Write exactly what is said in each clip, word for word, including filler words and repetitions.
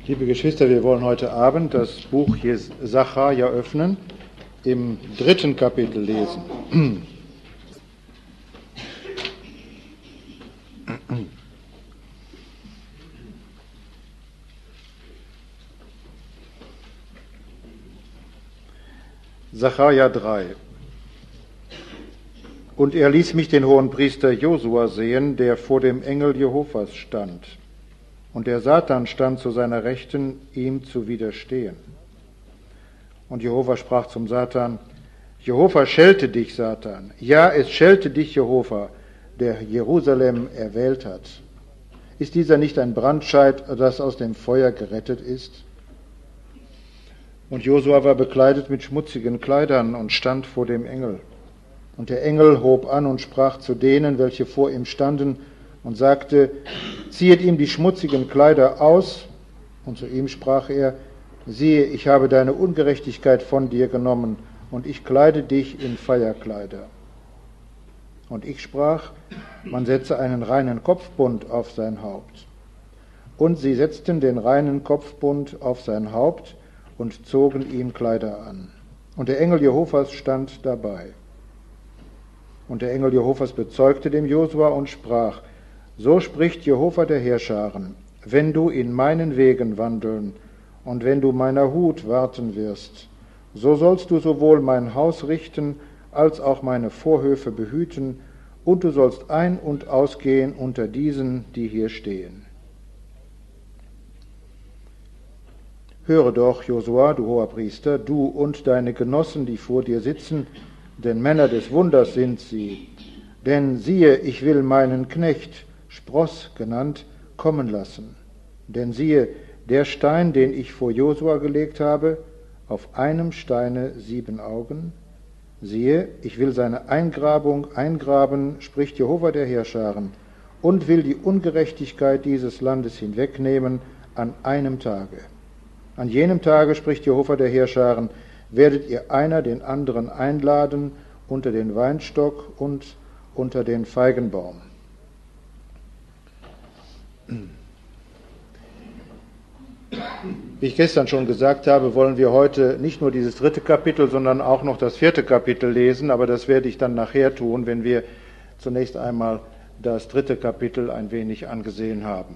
Liebe Geschwister, wir wollen heute Abend das Buch Sacharja öffnen, im dritten Kapitel lesen. Sacharja drei. Und er ließ mich den Hohenpriester Josua sehen, der vor dem Engel Jehovas stand. Und der Satan stand zu seiner Rechten, ihm zu widerstehen. Und Jehova sprach zum Satan: Jehova schelte dich, Satan. Ja, es schelte dich, Jehova, der Jerusalem erwählt hat. Ist dieser nicht ein Brandscheit, das aus dem Feuer gerettet ist? Und Josua war bekleidet mit schmutzigen Kleidern und stand vor dem Engel. Und der Engel hob an und sprach zu denen, welche vor ihm standen, und sagte: Ziehet ihm die schmutzigen Kleider aus. Und zu ihm sprach er: Siehe, ich habe deine Ungerechtigkeit von dir genommen, und ich kleide dich in Feierkleider. Und ich sprach: Man setze einen reinen Kopfbund auf sein Haupt. Und sie setzten den reinen Kopfbund auf sein Haupt und zogen ihm Kleider an. Und der Engel Jehovas stand dabei. Und der Engel Jehovas bezeugte dem Josua und sprach: So spricht Jehova der Heerscharen: Wenn du in meinen Wegen wandeln und wenn du meiner Hut warten wirst, so sollst du sowohl mein Haus richten, als auch meine Vorhöfe behüten, und du sollst ein- und ausgehen unter diesen, die hier stehen. Höre doch, Josua, du Hoherpriester, du und deine Genossen, die vor dir sitzen, denn Männer des Wunders sind sie. Denn siehe, ich will meinen Knecht, Spross genannt, kommen lassen. Denn siehe, der Stein, den ich vor Josua gelegt habe, auf einem Steine sieben Augen. Siehe, ich will seine Eingrabung eingraben, spricht Jehova der Heerscharen, und will die Ungerechtigkeit dieses Landes hinwegnehmen an einem Tage. An jenem Tage, spricht Jehova der Heerscharen, werdet ihr einer den anderen einladen unter den Weinstock und unter den Feigenbaum. Wie ich gestern schon gesagt habe, wollen wir heute nicht nur dieses dritte Kapitel, sondern auch noch das vierte Kapitel lesen, aber das werde ich dann nachher tun, wenn wir zunächst einmal das dritte Kapitel ein wenig angesehen haben.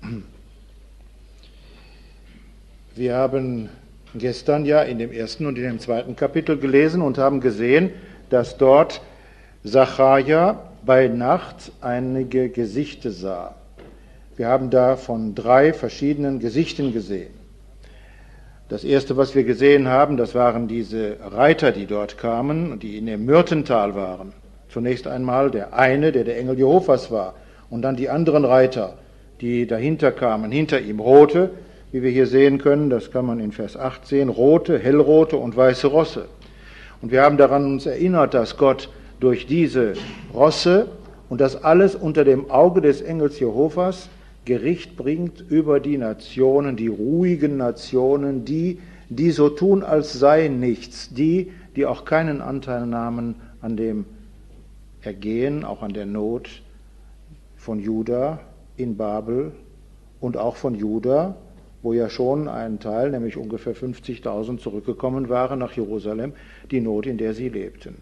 Wir haben gestern ja in dem ersten und in dem zweiten Kapitel gelesen und haben gesehen, dass dort Sacharja bei Nacht einige Gesichter sah. Wir haben da von drei verschiedenen Gesichten gesehen. Das erste, was wir gesehen haben, das waren diese Reiter, die dort kamen und die in dem Myrtental waren. Zunächst einmal der eine, der der Engel Jehovas war, und dann die anderen Reiter, die dahinter kamen, hinter ihm rote, wie wir hier sehen können, das kann man in Vers acht sehen, rote, hellrote und weiße Rosse. Und wir haben daran uns erinnert, dass Gott durch diese Rosse und das alles unter dem Auge des Engels Jehovas Gericht bringt über die Nationen, die ruhigen Nationen, die, die so tun, als sei nichts, die, die auch keinen Anteil nahmen an dem Ergehen, auch an der Not von Juda in Babel und auch von Juda, wo ja schon ein Teil, nämlich ungefähr fünfzigtausend, zurückgekommen waren nach Jerusalem, die Not, in der sie lebten.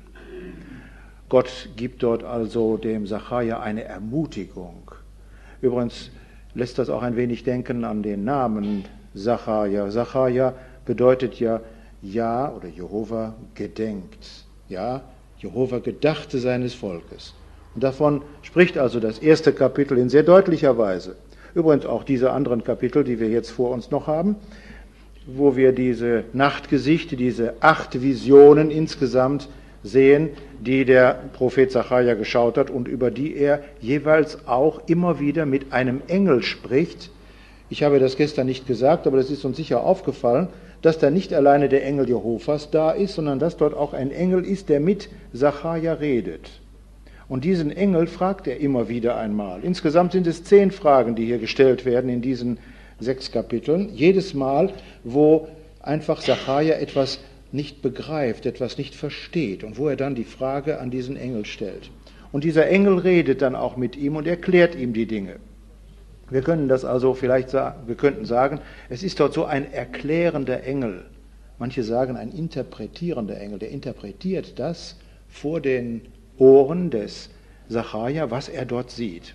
Gott gibt dort also dem Sacharja eine Ermutigung. Übrigens lässt das auch ein wenig denken an den Namen Sacharja. Sacharja bedeutet ja Ja oder Jehova gedenkt. Ja, Jehova gedachte seines Volkes. Und davon spricht also das erste Kapitel in sehr deutlicher Weise. Übrigens auch diese anderen Kapitel, die wir jetzt vor uns noch haben, wo wir diese Nachtgesichte, diese acht Visionen insgesamt sehen, die der Prophet Sacharja geschaut hat und über die er jeweils auch immer wieder mit einem Engel spricht. Ich habe das gestern nicht gesagt, aber das ist uns sicher aufgefallen, dass da nicht alleine der Engel Jehovas da ist, sondern dass dort auch ein Engel ist, der mit Sacharja redet. Und diesen Engel fragt er immer wieder einmal. Insgesamt sind es zehn Fragen, die hier gestellt werden in diesen sechs Kapiteln. Jedes Mal, wo einfach Sacharja etwas nicht begreift, etwas nicht versteht und wo er dann die Frage an diesen Engel stellt. Und dieser Engel redet dann auch mit ihm und erklärt ihm die Dinge. Wir können das also vielleicht sagen, wir könnten sagen, es ist dort so ein erklärender Engel. Manche sagen ein interpretierender Engel, der interpretiert das vor den Ohren des Sacharja, was er dort sieht.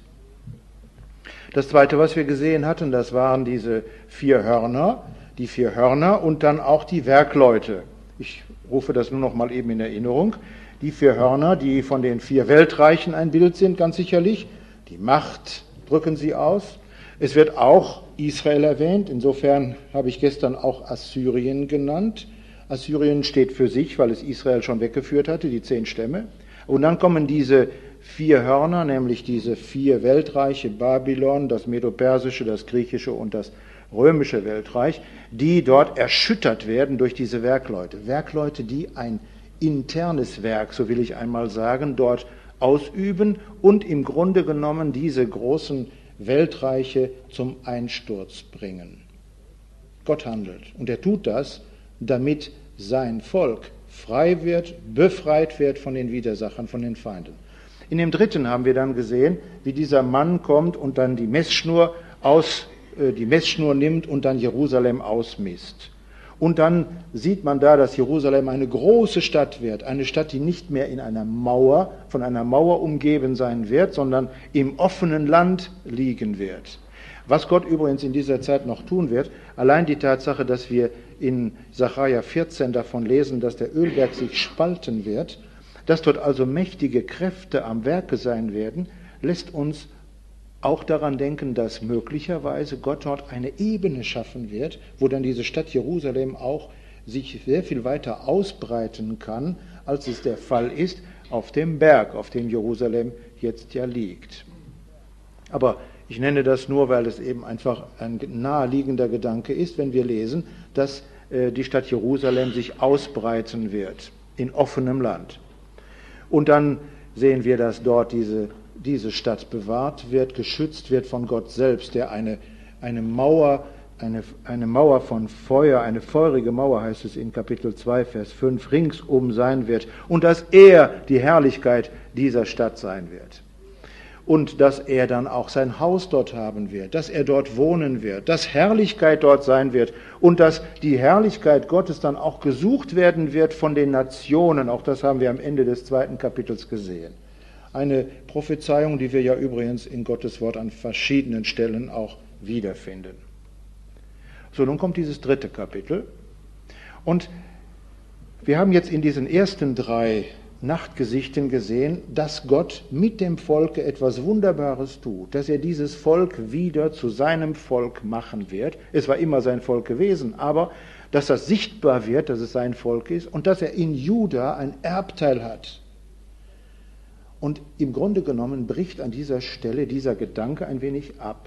Das Zweite, was wir gesehen hatten, das waren diese vier Hörner, die vier Hörner und dann auch die Werkleute. Ich rufe das nur noch mal eben in Erinnerung. Die vier Hörner, die von den vier Weltreichen ein Bild sind, ganz sicherlich. Die Macht drücken sie aus. Es wird auch Israel erwähnt. Insofern habe ich gestern auch Assyrien genannt. Assyrien steht für sich, weil es Israel schon weggeführt hatte, die zehn Stämme. Und dann kommen diese vier Hörner, nämlich diese vier Weltreiche, Babylon, das Medo-Persische, das Griechische und das Römische Weltreich, die dort erschüttert werden durch diese Werkleute. Werkleute, die ein internes Werk, so will ich einmal sagen, dort ausüben und im Grunde genommen diese großen Weltreiche zum Einsturz bringen. Gott handelt und er tut das, damit sein Volk frei wird, befreit wird von den Widersachern, von den Feinden. In dem dritten haben wir dann gesehen, wie dieser Mann kommt und dann die Messschnur aus, äh, die Messschnur nimmt und dann Jerusalem ausmisst. Und dann sieht man da, dass Jerusalem eine große Stadt wird, eine Stadt, die nicht mehr in einer Mauer, von einer Mauer umgeben sein wird, sondern im offenen Land liegen wird. Was Gott übrigens in dieser Zeit noch tun wird, allein die Tatsache, dass wir in Sacharja vierzehn davon lesen, dass der Ölberg sich spalten wird, dass dort also mächtige Kräfte am Werke sein werden, lässt uns auch daran denken, dass möglicherweise Gott dort eine Ebene schaffen wird, wo dann diese Stadt Jerusalem auch sich sehr viel weiter ausbreiten kann, als es der Fall ist auf dem Berg, auf dem Jerusalem jetzt ja liegt. Aber ich nenne das nur, weil es eben einfach ein naheliegender Gedanke ist, wenn wir lesen, dass äh, die Stadt Jerusalem sich ausbreiten wird in offenem Land. Und dann sehen wir, dass dort diese, diese Stadt bewahrt wird, geschützt wird von Gott selbst, der eine, eine Mauer, eine, eine Mauer von Feuer, eine feurige Mauer, heißt es in Kapitel zwei, Vers fünf, ringsum sein wird und dass er die Herrlichkeit dieser Stadt sein wird. Und dass er dann auch sein Haus dort haben wird, dass er dort wohnen wird, dass Herrlichkeit dort sein wird und dass die Herrlichkeit Gottes dann auch gesucht werden wird von den Nationen. Auch das haben wir am Ende des zweiten Kapitels gesehen. Eine Prophezeiung, die wir ja übrigens in Gottes Wort an verschiedenen Stellen auch wiederfinden. So, nun kommt dieses dritte Kapitel. Und wir haben jetzt in diesen ersten drei Nachtgesichten gesehen, dass Gott mit dem Volke etwas Wunderbares tut, dass er dieses Volk wieder zu seinem Volk machen wird. Es war immer sein Volk gewesen, aber dass das sichtbar wird, dass es sein Volk ist und dass er in Juda ein Erbteil hat. Und im Grunde genommen bricht an dieser Stelle dieser Gedanke ein wenig ab.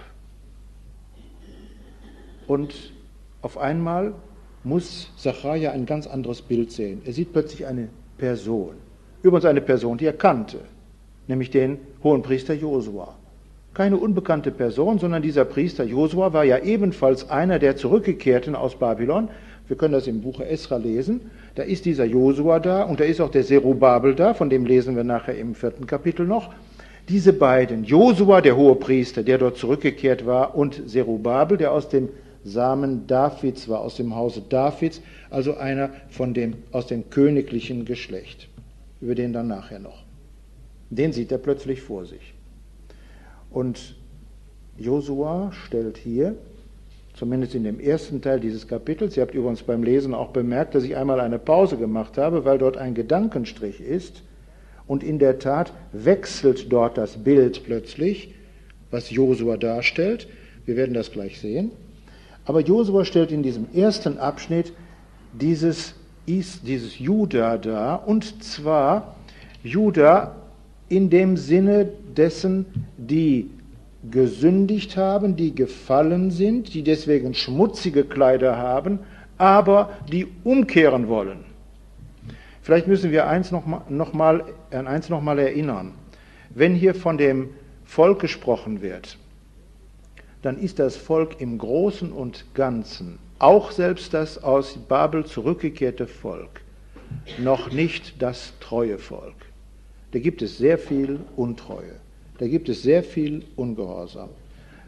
Und auf einmal muss Sacharja ein ganz anderes Bild sehen. Er sieht plötzlich eine Person. Übrigens eine Person, die er kannte, nämlich den Hohenpriester Josua. Keine unbekannte Person, sondern dieser Priester Josua war ja ebenfalls einer der Zurückgekehrten aus Babylon. Wir können das im Buche Esra lesen. Da ist dieser Josua da und da ist auch der Zerubabel da, von dem lesen wir nachher im vierten Kapitel noch. Diese beiden, Josua, der Hohepriester, der dort zurückgekehrt war, und Zerubabel, der aus dem Samen Davids war, aus dem Hause Davids, also einer von dem, aus dem königlichen Geschlecht. Über den dann nachher noch. Den sieht er plötzlich vor sich. Und Josua stellt hier, zumindest in dem ersten Teil dieses Kapitels, ihr habt übrigens beim Lesen auch bemerkt, dass ich einmal eine Pause gemacht habe, weil dort ein Gedankenstrich ist. Und in der Tat wechselt dort das Bild plötzlich, was Josua darstellt. Wir werden das gleich sehen. Aber Josua stellt in diesem ersten Abschnitt dieses ist dieses Juda da, und zwar Juda in dem Sinne dessen, die gesündigt haben, die gefallen sind, die deswegen schmutzige Kleider haben, aber die umkehren wollen. Vielleicht müssen wir eins noch mal, noch mal, an eins noch mal erinnern. Wenn hier von dem Volk gesprochen wird, dann ist das Volk im Großen und Ganzen, auch selbst das aus Babel zurückgekehrte Volk, noch nicht das treue Volk. Da gibt es sehr viel Untreue, da gibt es sehr viel Ungehorsam.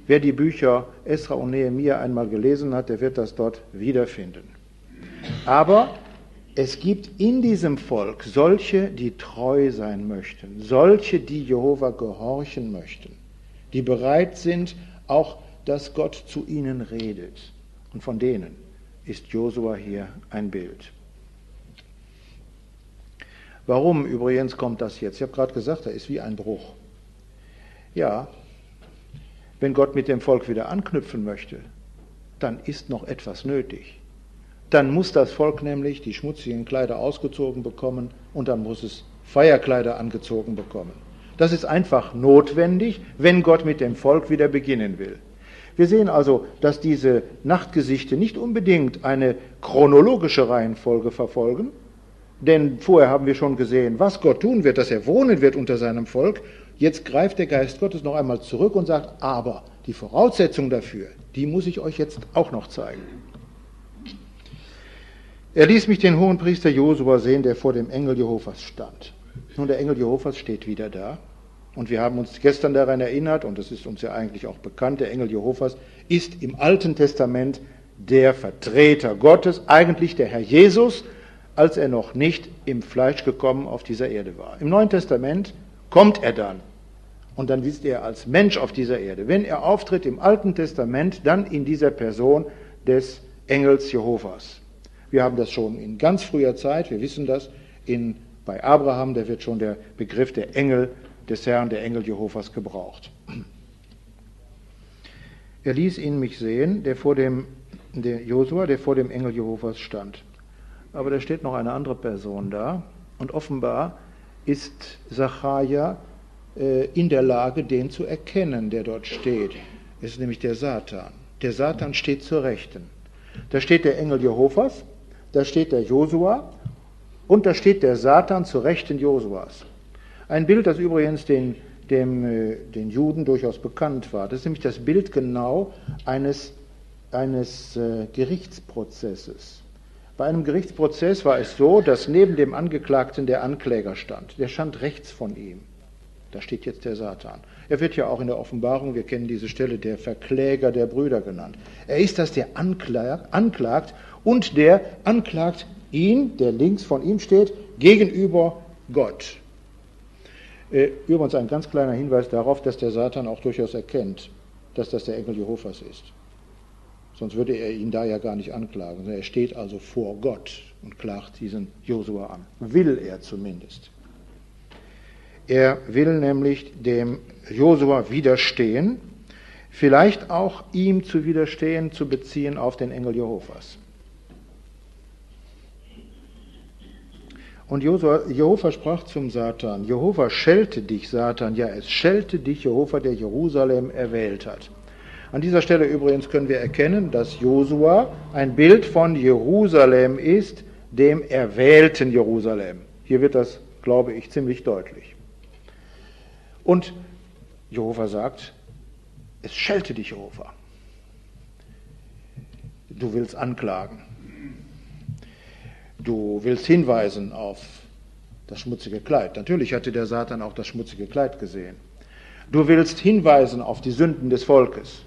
Wer die Bücher Esra und Nehemia einmal gelesen hat, der wird das dort wiederfinden. Aber es gibt in diesem Volk solche, die treu sein möchten, solche, die Jehova gehorchen möchten, die bereit sind, auch, dass Gott zu ihnen redet. Und von denen ist Josua hier ein Bild. Warum übrigens kommt das jetzt? Ich habe gerade gesagt, da ist wie ein Bruch. Ja, wenn Gott mit dem Volk wieder anknüpfen möchte, dann ist noch etwas nötig. Dann muss das Volk nämlich die schmutzigen Kleider ausgezogen bekommen und dann muss es Feierkleider angezogen bekommen. Das ist einfach notwendig, wenn Gott mit dem Volk wieder beginnen will. Wir sehen also, dass diese Nachtgesichte nicht unbedingt eine chronologische Reihenfolge verfolgen, denn vorher haben wir schon gesehen, was Gott tun wird, dass er wohnen wird unter seinem Volk. Jetzt greift der Geist Gottes noch einmal zurück und sagt, aber die Voraussetzung dafür, die muss ich euch jetzt auch noch zeigen. Er ließ mich den Hohenpriester Josua sehen, der vor dem Engel Jehovas stand. Nun, der Engel Jehovas steht wieder da. Und wir haben uns gestern daran erinnert, und das ist uns ja eigentlich auch bekannt, der Engel Jehovas ist im Alten Testament der Vertreter Gottes, eigentlich der Herr Jesus, als er noch nicht im Fleisch gekommen auf dieser Erde war. Im Neuen Testament kommt er dann. Und dann ist er als Mensch auf dieser Erde. Wenn er auftritt im Alten Testament, dann in dieser Person des Engels Jehovas. Wir haben das schon in ganz früher Zeit, wir wissen das, in, bei Abraham, da wird schon der Begriff der Engel des Herrn, der Engel Jehovas gebraucht. Er ließ ihn mich sehen, der vor dem, der Josua, der vor dem Engel Jehovas stand. Aber da steht noch eine andere Person da und offenbar ist Sacharja äh, in der Lage, den zu erkennen, der dort steht. Es ist nämlich der Satan. Der Satan steht zur Rechten. Da steht der Engel Jehovas, da steht der Josua und da steht der Satan zur Rechten Josuas. Ein Bild, das übrigens den, dem, äh, den Juden durchaus bekannt war. Das ist nämlich das Bild genau eines, eines äh, Gerichtsprozesses. Bei einem Gerichtsprozess war es so, dass neben dem Angeklagten der Ankläger stand. Der stand rechts von ihm. Da steht jetzt der Satan. Er wird ja auch in der Offenbarung, wir kennen diese Stelle, der Verkläger der Brüder genannt. Er ist das, der anklagt, anklagt und der anklagt ihn, der links von ihm steht, gegenüber Gott. Übrigens ein ganz kleiner Hinweis darauf, dass der Satan auch durchaus erkennt, dass das der Engel Jehovas ist. Sonst würde er ihn da ja gar nicht anklagen. Er steht also vor Gott und klagt diesen Josua an. Will er zumindest. Er will nämlich dem Josua widerstehen, vielleicht auch ihm zu widerstehen, zu beziehen auf den Engel Jehovas. Und Jehova sprach zum Satan, Jehova schelte dich, Satan, ja, es schelte dich, Jehova, der Jerusalem erwählt hat. An dieser Stelle übrigens können wir erkennen, dass Josua ein Bild von Jerusalem ist, dem erwählten Jerusalem. Hier wird das, glaube ich, ziemlich deutlich. Und Jehova sagt, es schelte dich, Jehova. Du willst anklagen. Du willst hinweisen auf das schmutzige Kleid. Natürlich hatte der Satan auch das schmutzige Kleid gesehen. Du willst hinweisen auf die Sünden des Volkes.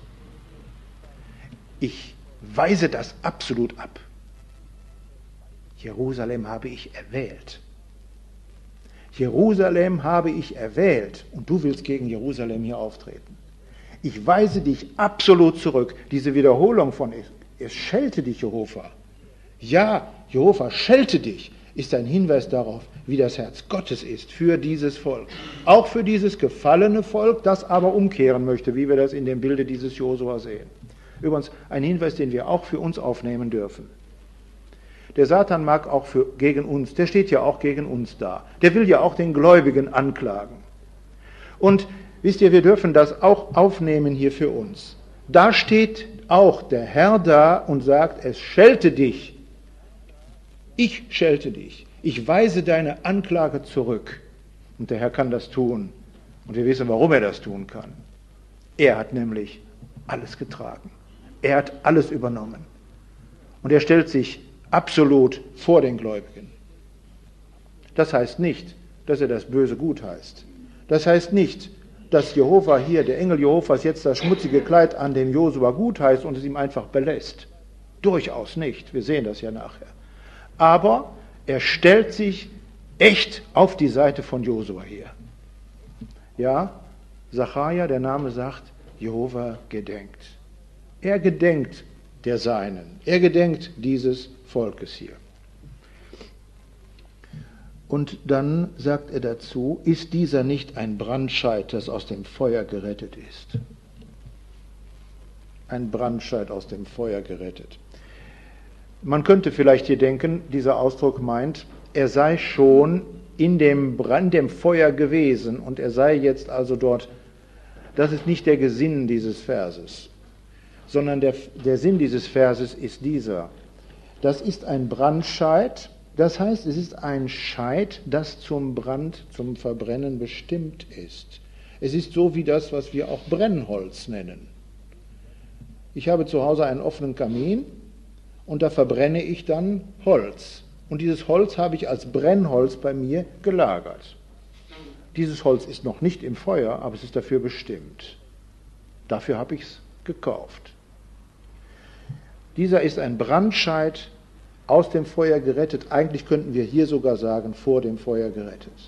Ich weise das absolut ab. Jerusalem habe ich erwählt. Jerusalem habe ich erwählt und du willst gegen Jerusalem hier auftreten. Ich weise dich absolut zurück. Diese Wiederholung von es schelte dich, Jehova. Ja, Jehova schelte dich, ist ein Hinweis darauf, wie das Herz Gottes ist für dieses Volk. Auch für dieses gefallene Volk, das aber umkehren möchte, wie wir das in dem Bilde dieses Josua sehen. Übrigens ein Hinweis, den wir auch für uns aufnehmen dürfen. Der Satan mag auch für, gegen uns, der steht ja auch gegen uns da. Der will ja auch den Gläubigen anklagen. Und wisst ihr, wir dürfen das auch aufnehmen hier für uns. Da steht auch der Herr da und sagt, es schelte dich. Ich schelte dich. Ich weise deine Anklage zurück. Und der Herr kann das tun. Und wir wissen, warum er das tun kann. Er hat nämlich alles getragen. Er hat alles übernommen. Und er stellt sich absolut vor den Gläubigen. Das heißt nicht, dass er das Böse gut heißt. Das heißt nicht, dass Jehova hier, der Engel Jehovas, jetzt das schmutzige Kleid an dem Josua gutheißt und es ihm einfach belässt. Durchaus nicht, wir sehen das ja nachher. Aber er stellt sich echt auf die Seite von Josua hier. Ja, Sacharja, der Name sagt, Jehova gedenkt. Er gedenkt der Seinen. Er gedenkt dieses Volkes hier. Und dann sagt er dazu, ist dieser nicht ein Brandscheid, das aus dem Feuer gerettet ist? Ein Brandscheid aus dem Feuer gerettet. Man könnte vielleicht hier denken, dieser Ausdruck meint, er sei schon in dem Brand, dem Feuer gewesen und er sei jetzt also dort. Das ist nicht der Sinn dieses Verses, sondern der, der Sinn dieses Verses ist dieser. Das ist ein Brandscheid, das heißt, es ist ein Scheit, das zum Brand, zum Verbrennen bestimmt ist. Es ist so wie das, was wir auch Brennholz nennen. Ich habe zu Hause einen offenen Kamin und da verbrenne ich dann Holz. Und dieses Holz habe ich als Brennholz bei mir gelagert. Dieses Holz ist noch nicht im Feuer, aber es ist dafür bestimmt. Dafür habe ich es gekauft. Dieser ist ein Brandscheid, aus dem Feuer gerettet. Eigentlich könnten wir hier sogar sagen, vor dem Feuer gerettet.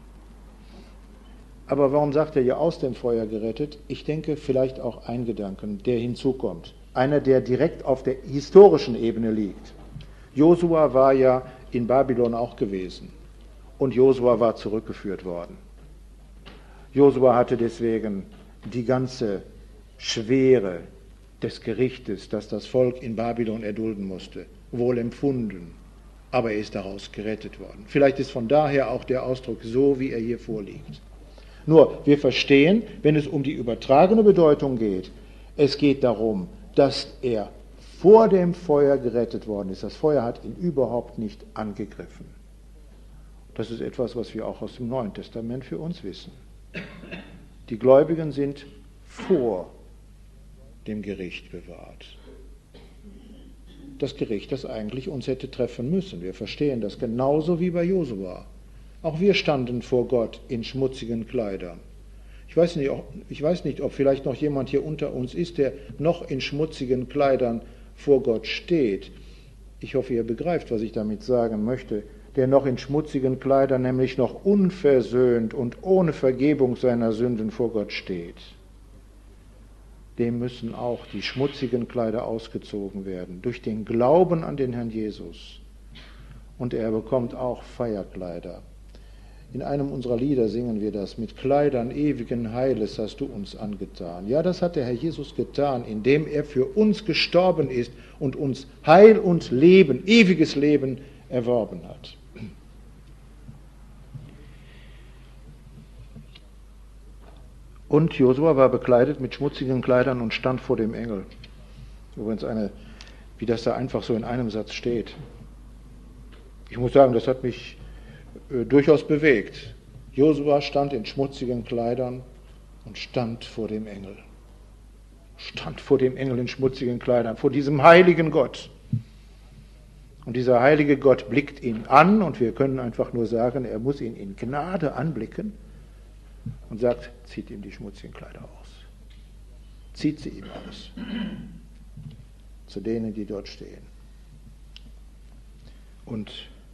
Aber warum sagt er ja aus dem Feuer gerettet? Ich denke vielleicht auch ein Gedanken, der hinzukommt. Einer, der direkt auf der historischen Ebene liegt. Josua war ja in Babylon auch gewesen und Josua war zurückgeführt worden. Josua hatte deswegen die ganze Schwere des Gerichtes, das das Volk in Babylon erdulden musste, wohl empfunden, aber er ist daraus gerettet worden. Vielleicht ist von daher auch der Ausdruck so, wie er hier vorliegt. Nur, wir verstehen, wenn es um die übertragene Bedeutung geht, es geht darum, dass er vor dem Feuer gerettet worden ist. Das Feuer hat ihn überhaupt nicht angegriffen. Das ist etwas, was wir auch aus dem Neuen Testament für uns wissen. Die Gläubigen sind vor dem Gericht bewahrt. Das Gericht, das eigentlich uns hätte treffen müssen. Wir verstehen das genauso wie bei Josua. Auch wir standen vor Gott in schmutzigen Kleidern. Ich weiß nicht, ich weiß nicht, ob vielleicht noch jemand hier unter uns ist, der noch in schmutzigen Kleidern vor Gott steht. Ich hoffe, ihr begreift, was ich damit sagen möchte. Der noch in schmutzigen Kleidern, nämlich noch unversöhnt und ohne Vergebung seiner Sünden vor Gott steht. Dem müssen auch die schmutzigen Kleider ausgezogen werden, durch den Glauben an den Herrn Jesus. Und er bekommt auch Feierkleider. In einem unserer Lieder singen wir das, mit Kleidern ewigen Heiles hast du uns angetan. Ja, das hat der Herr Jesus getan, indem er für uns gestorben ist und uns Heil und Leben, ewiges Leben erworben hat. Und Josua war bekleidet mit schmutzigen Kleidern und stand vor dem Engel. Übrigens eine, wie das da einfach so in einem Satz steht. Ich muss sagen, das hat mich äh, durchaus bewegt. Josua stand in schmutzigen Kleidern und stand vor dem Engel. Stand vor dem Engel in schmutzigen Kleidern, vor diesem heiligen Gott. Und dieser heilige Gott blickt ihn an und wir können einfach nur sagen, er muss ihn in Gnade anblicken und sagt, zieht ihm die schmutzigen Kleider aus. Zieht sie ihm aus. Zu denen, die dort stehen. Und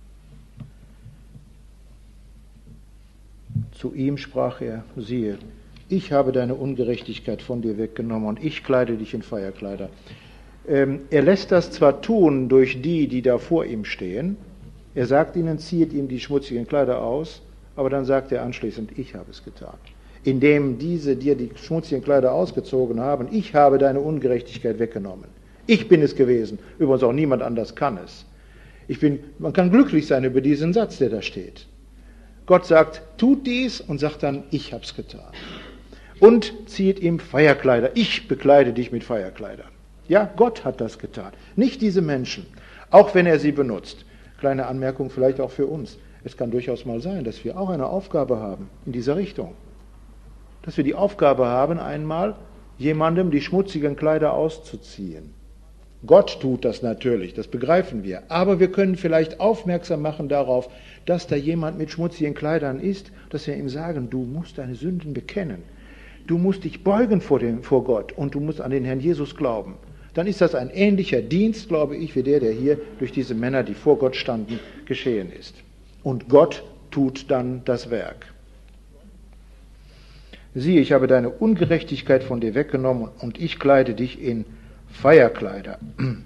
zu ihm sprach er, siehe, ich habe deine Ungerechtigkeit von dir weggenommen und ich kleide dich in Feierkleider. Ähm, er lässt das zwar tun durch die, die da vor ihm stehen, er sagt ihnen, zieht ihm die schmutzigen Kleider aus, aber dann sagt er anschließend, ich habe es getan. Indem diese dir die schmutzigen Kleider ausgezogen haben, ich habe deine Ungerechtigkeit weggenommen. Ich bin es gewesen. Übrigens auch niemand anders kann es. Ich bin, man kann glücklich sein über diesen Satz, der da steht. Gott sagt, tut dies und sagt dann, ich habe es getan. Und zieht ihm Feierkleider. Ich bekleide dich mit Feierkleidern. Ja, Gott hat das getan. Nicht diese Menschen, auch wenn er sie benutzt. Kleine Anmerkung vielleicht auch für uns. Es kann durchaus mal sein, dass wir auch eine Aufgabe haben in dieser Richtung. Dass wir die Aufgabe haben, einmal jemandem die schmutzigen Kleider auszuziehen. Gott tut das natürlich, das begreifen wir. Aber wir können vielleicht aufmerksam machen darauf, dass da jemand mit schmutzigen Kleidern ist, dass wir ihm sagen, du musst deine Sünden bekennen. du musst dich beugen vor, dem, vor Gott und du musst an den Herrn Jesus glauben. Dann ist das ein ähnlicher Dienst, glaube ich, wie der, der hier durch diese Männer, die vor Gott standen, geschehen ist. Und Gott tut dann das Werk. Siehe, ich habe deine Ungerechtigkeit von dir weggenommen und ich kleide dich in Feierkleider.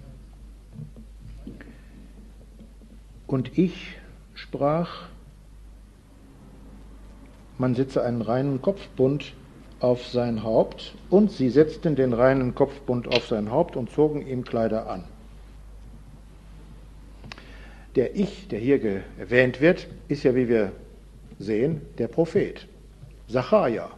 Und ich sprach, man setze einen reinen Kopfbund auf sein Haupt, und sie setzten den reinen Kopfbund auf sein Haupt und zogen ihm Kleider an. Der Ich, der hier erwähnt wird, ist ja, wie wir sehen, der Prophet, Sacharja.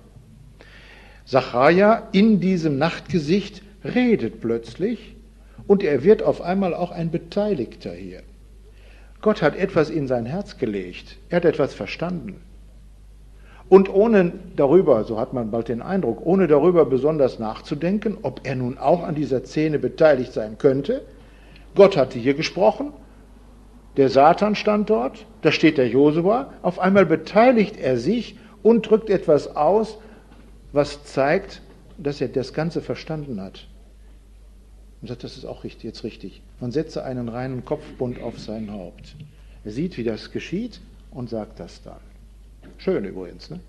Sacharja in diesem Nachtgesicht redet plötzlich und er wird auf einmal auch ein Beteiligter hier. Gott hat etwas in sein Herz gelegt, er hat etwas verstanden. Und ohne darüber, so hat man bald den Eindruck, ohne darüber besonders nachzudenken, ob er nun auch an dieser Szene beteiligt sein könnte, Gott hatte hier gesprochen, der Satan stand dort, da steht der Josua, auf einmal beteiligt er sich und drückt etwas aus, was zeigt, dass er das Ganze verstanden hat. Und sagt, das ist auch richtig, jetzt richtig. Man setze einen reinen Kopfbund auf sein Haupt. Er sieht, wie das geschieht und sagt das dann. Schön übrigens, ne?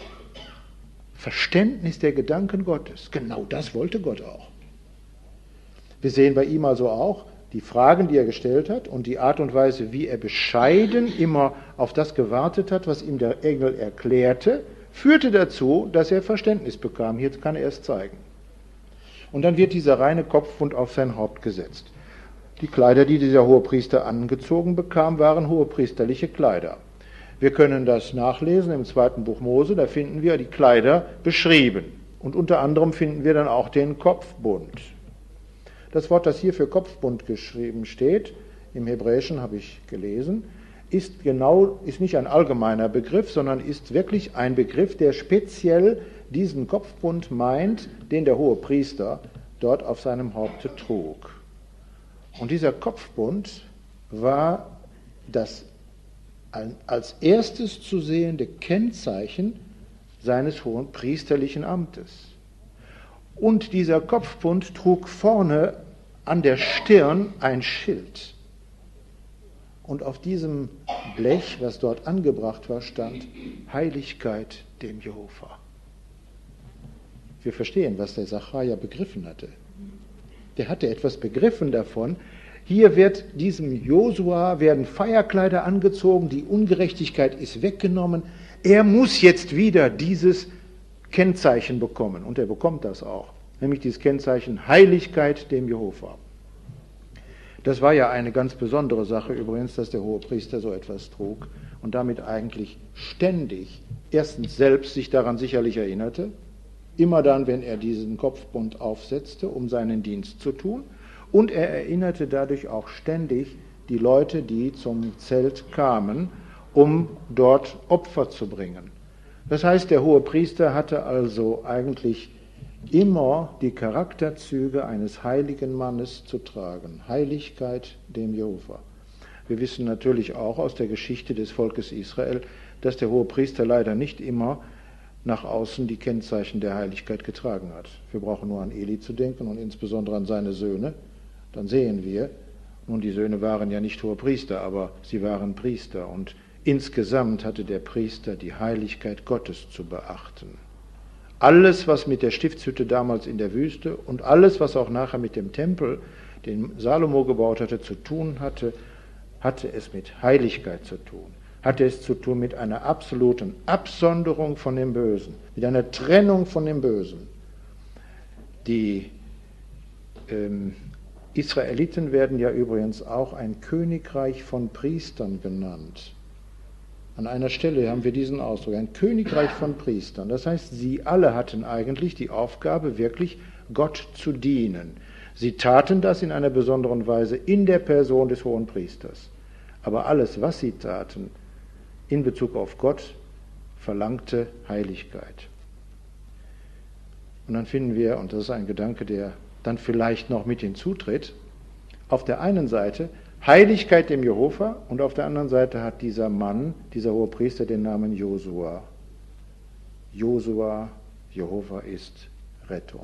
Verständnis der Gedanken Gottes. Genau das wollte Gott auch. Wir sehen bei ihm also auch die Fragen, die er gestellt hat und die Art und Weise, wie er bescheiden immer auf das gewartet hat, was ihm der Engel erklärte, führte dazu, dass er Verständnis bekam. Hier kann er es zeigen. Und dann wird dieser reine Kopfbund auf sein Haupt gesetzt. Die Kleider, die dieser Hohepriester angezogen bekam, waren hohepriesterliche Kleider. Wir können das nachlesen im zweiten Buch Mose, da finden wir die Kleider beschrieben. Und unter anderem finden wir dann auch den Kopfbund. Das Wort, das hier für Kopfbund geschrieben steht, im Hebräischen habe ich gelesen, ist genau, ist nicht ein allgemeiner Begriff, sondern ist wirklich ein Begriff, der speziell diesen Kopfbund meint, den der Hohepriester dort auf seinem Haupte trug. Und dieser Kopfbund war das als erstes zu sehende Kennzeichen seines hohen priesterlichen Amtes. Und dieser Kopfbund trug vorne an der Stirn ein Schild. Und auf diesem Blech, was dort angebracht war, stand Heiligkeit dem Jehova. Wir verstehen, was der Sacharja begriffen hatte. Der hatte etwas begriffen davon. Hier wird diesem Josua werden Feierkleider angezogen, die Ungerechtigkeit ist weggenommen. Er muss jetzt wieder dieses Kennzeichen bekommen. Und er bekommt das auch, nämlich dieses Kennzeichen Heiligkeit dem Jehova. Das war ja eine ganz besondere Sache übrigens, dass der Hohepriester so etwas trug und damit eigentlich ständig erstens selbst sich daran sicherlich erinnerte, immer dann, wenn er diesen Kopfbund aufsetzte, um seinen Dienst zu tun, und er erinnerte dadurch auch ständig die Leute, die zum Zelt kamen, um dort Opfer zu bringen. Das heißt, der Hohepriester hatte also eigentlich immer die Charakterzüge eines heiligen Mannes zu tragen. Heiligkeit dem Jehova. Wir wissen natürlich auch aus der Geschichte des Volkes Israel, dass der Hohepriester leider nicht immer nach außen die Kennzeichen der Heiligkeit getragen hat. Wir brauchen nur an Eli zu denken und insbesondere an seine Söhne. Dann sehen wir, nun die Söhne waren ja nicht Hohepriester, aber sie waren Priester und insgesamt hatte der Priester die Heiligkeit Gottes zu beachten. Alles, was mit der Stiftshütte damals in der Wüste und alles, was auch nachher mit dem Tempel, den Salomo gebaut hatte, zu tun hatte, hatte es mit Heiligkeit zu tun. Hatte es zu tun mit einer absoluten Absonderung von dem Bösen, mit einer Trennung von dem Bösen. Die ähm, Israeliten werden ja übrigens auch ein Königreich von Priestern genannt. An einer Stelle haben wir diesen Ausdruck, ein Königreich von Priestern. Das heißt, sie alle hatten eigentlich die Aufgabe, wirklich Gott zu dienen. Sie taten das in einer besonderen Weise in der Person des Hohenpriesters. Aber alles, was sie taten, in Bezug auf Gott, verlangte Heiligkeit. Und dann finden wir, und das ist ein Gedanke, der dann vielleicht noch mit hinzutritt, auf der einen Seite Heiligkeit dem Jehova und auf der anderen Seite hat dieser Mann, dieser Hohepriester, den Namen Josua. Josua, Jehova ist Rettung.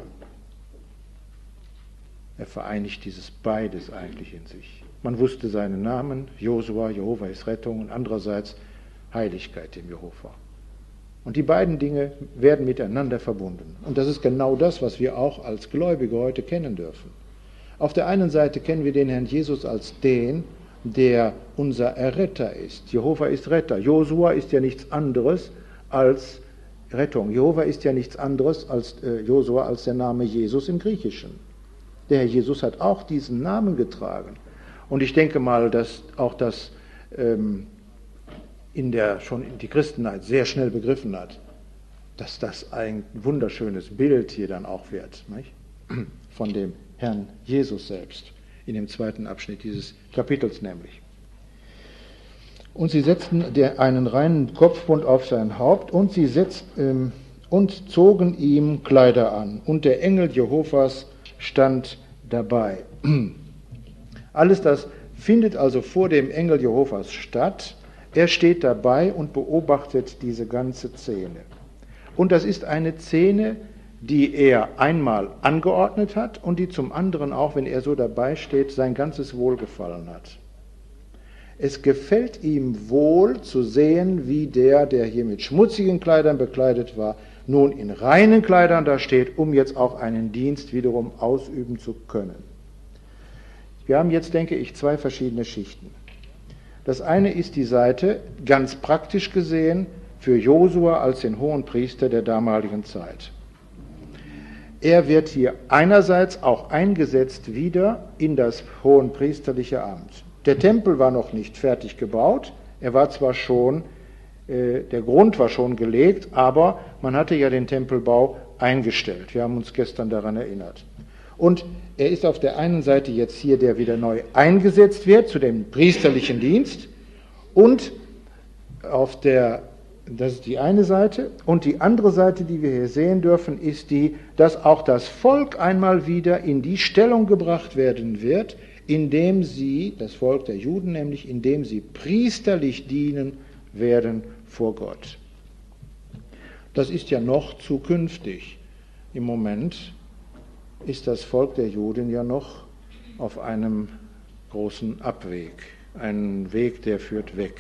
Er vereinigt dieses beides eigentlich in sich. Man wusste seinen Namen, Josua, Jehova ist Rettung, und andererseits Heiligkeit im Jehova. Und die beiden Dinge werden miteinander verbunden. Und das ist genau das, was wir auch als Gläubige heute kennen dürfen. Auf der einen Seite kennen wir den Herrn Jesus als den, der unser Erretter ist. Jehova ist Retter. Josua ist ja nichts anderes als Rettung. Jehova ist ja nichts anderes als äh, Josua als der Name Jesus im Griechischen. Der Herr Jesus hat auch diesen Namen getragen. Und ich denke mal, dass auch das ähm, in der schon die Christenheit sehr schnell begriffen hat, dass das ein wunderschönes Bild hier dann auch wird, nicht? Von dem Herrn Jesus selbst, in dem zweiten Abschnitt dieses Kapitels nämlich. Und sie setzten der, einen reinen Kopfbund auf sein Haupt und sie setzt, ähm, und zogen ihm Kleider an. Und der Engel Jehovas stand dabei. Alles das findet also vor dem Engel Jehovas statt. Er steht dabei und beobachtet diese ganze Szene. Und das ist eine Szene, die er einmal angeordnet hat und die zum anderen auch, wenn er so dabei steht, sein ganzes Wohlgefallen hat. Es gefällt ihm wohl zu sehen, wie der, der hier mit schmutzigen Kleidern bekleidet war, nun in reinen Kleidern da steht, um jetzt auch einen Dienst wiederum ausüben zu können. Wir haben jetzt, denke ich, zwei verschiedene Schichten. Das eine ist die Seite, ganz praktisch gesehen, für Josua als den Hohenpriester der damaligen Zeit. Er wird hier einerseits auch eingesetzt wieder in das hohenpriesterliche Amt. Der Tempel war noch nicht fertig gebaut, er war zwar schon, äh, der Grund war schon gelegt, aber man hatte ja den Tempelbau eingestellt. Wir haben uns gestern daran erinnert. Und er ist auf der einen Seite jetzt hier, der wieder neu eingesetzt wird zu dem priesterlichen Dienst, und auf der, das ist die eine Seite, und die andere Seite, die wir hier sehen dürfen, ist die, dass auch das Volk einmal wieder in die Stellung gebracht werden wird, indem sie, das Volk der Juden nämlich, indem sie priesterlich dienen werden vor Gott. Das ist ja noch zukünftig. Im Moment ist das Volk der Juden ja noch auf einem großen Abweg, ein Weg, der führt weg.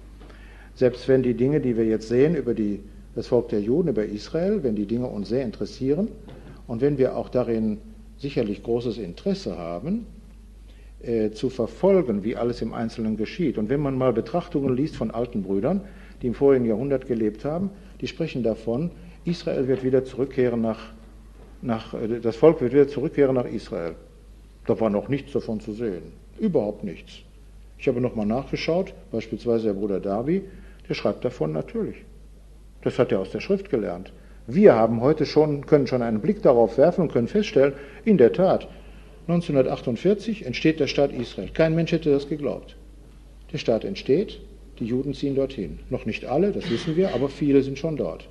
Selbst wenn die Dinge, die wir jetzt sehen über die, das Volk der Juden, über Israel, wenn die Dinge uns sehr interessieren und wenn wir auch darin sicherlich großes Interesse haben, äh, zu verfolgen, wie alles im Einzelnen geschieht. Und wenn man mal Betrachtungen liest von alten Brüdern, die im vorigen Jahrhundert gelebt haben, die sprechen davon, Israel wird wieder zurückkehren nach Nach, das Volk wird wieder zurückkehren nach Israel. Da war noch nichts davon zu sehen. Überhaupt nichts. Ich habe nochmal nachgeschaut, beispielsweise der Bruder Darby, der schreibt davon natürlich. Das hat er aus der Schrift gelernt. Wir haben heute schon, können schon einen Blick darauf werfen und können feststellen, in der Tat, neunzehnhundertachtundvierzig entsteht der Staat Israel. Kein Mensch hätte das geglaubt. Der Staat entsteht, die Juden ziehen dorthin. Noch nicht alle, das wissen wir, aber viele sind schon dort.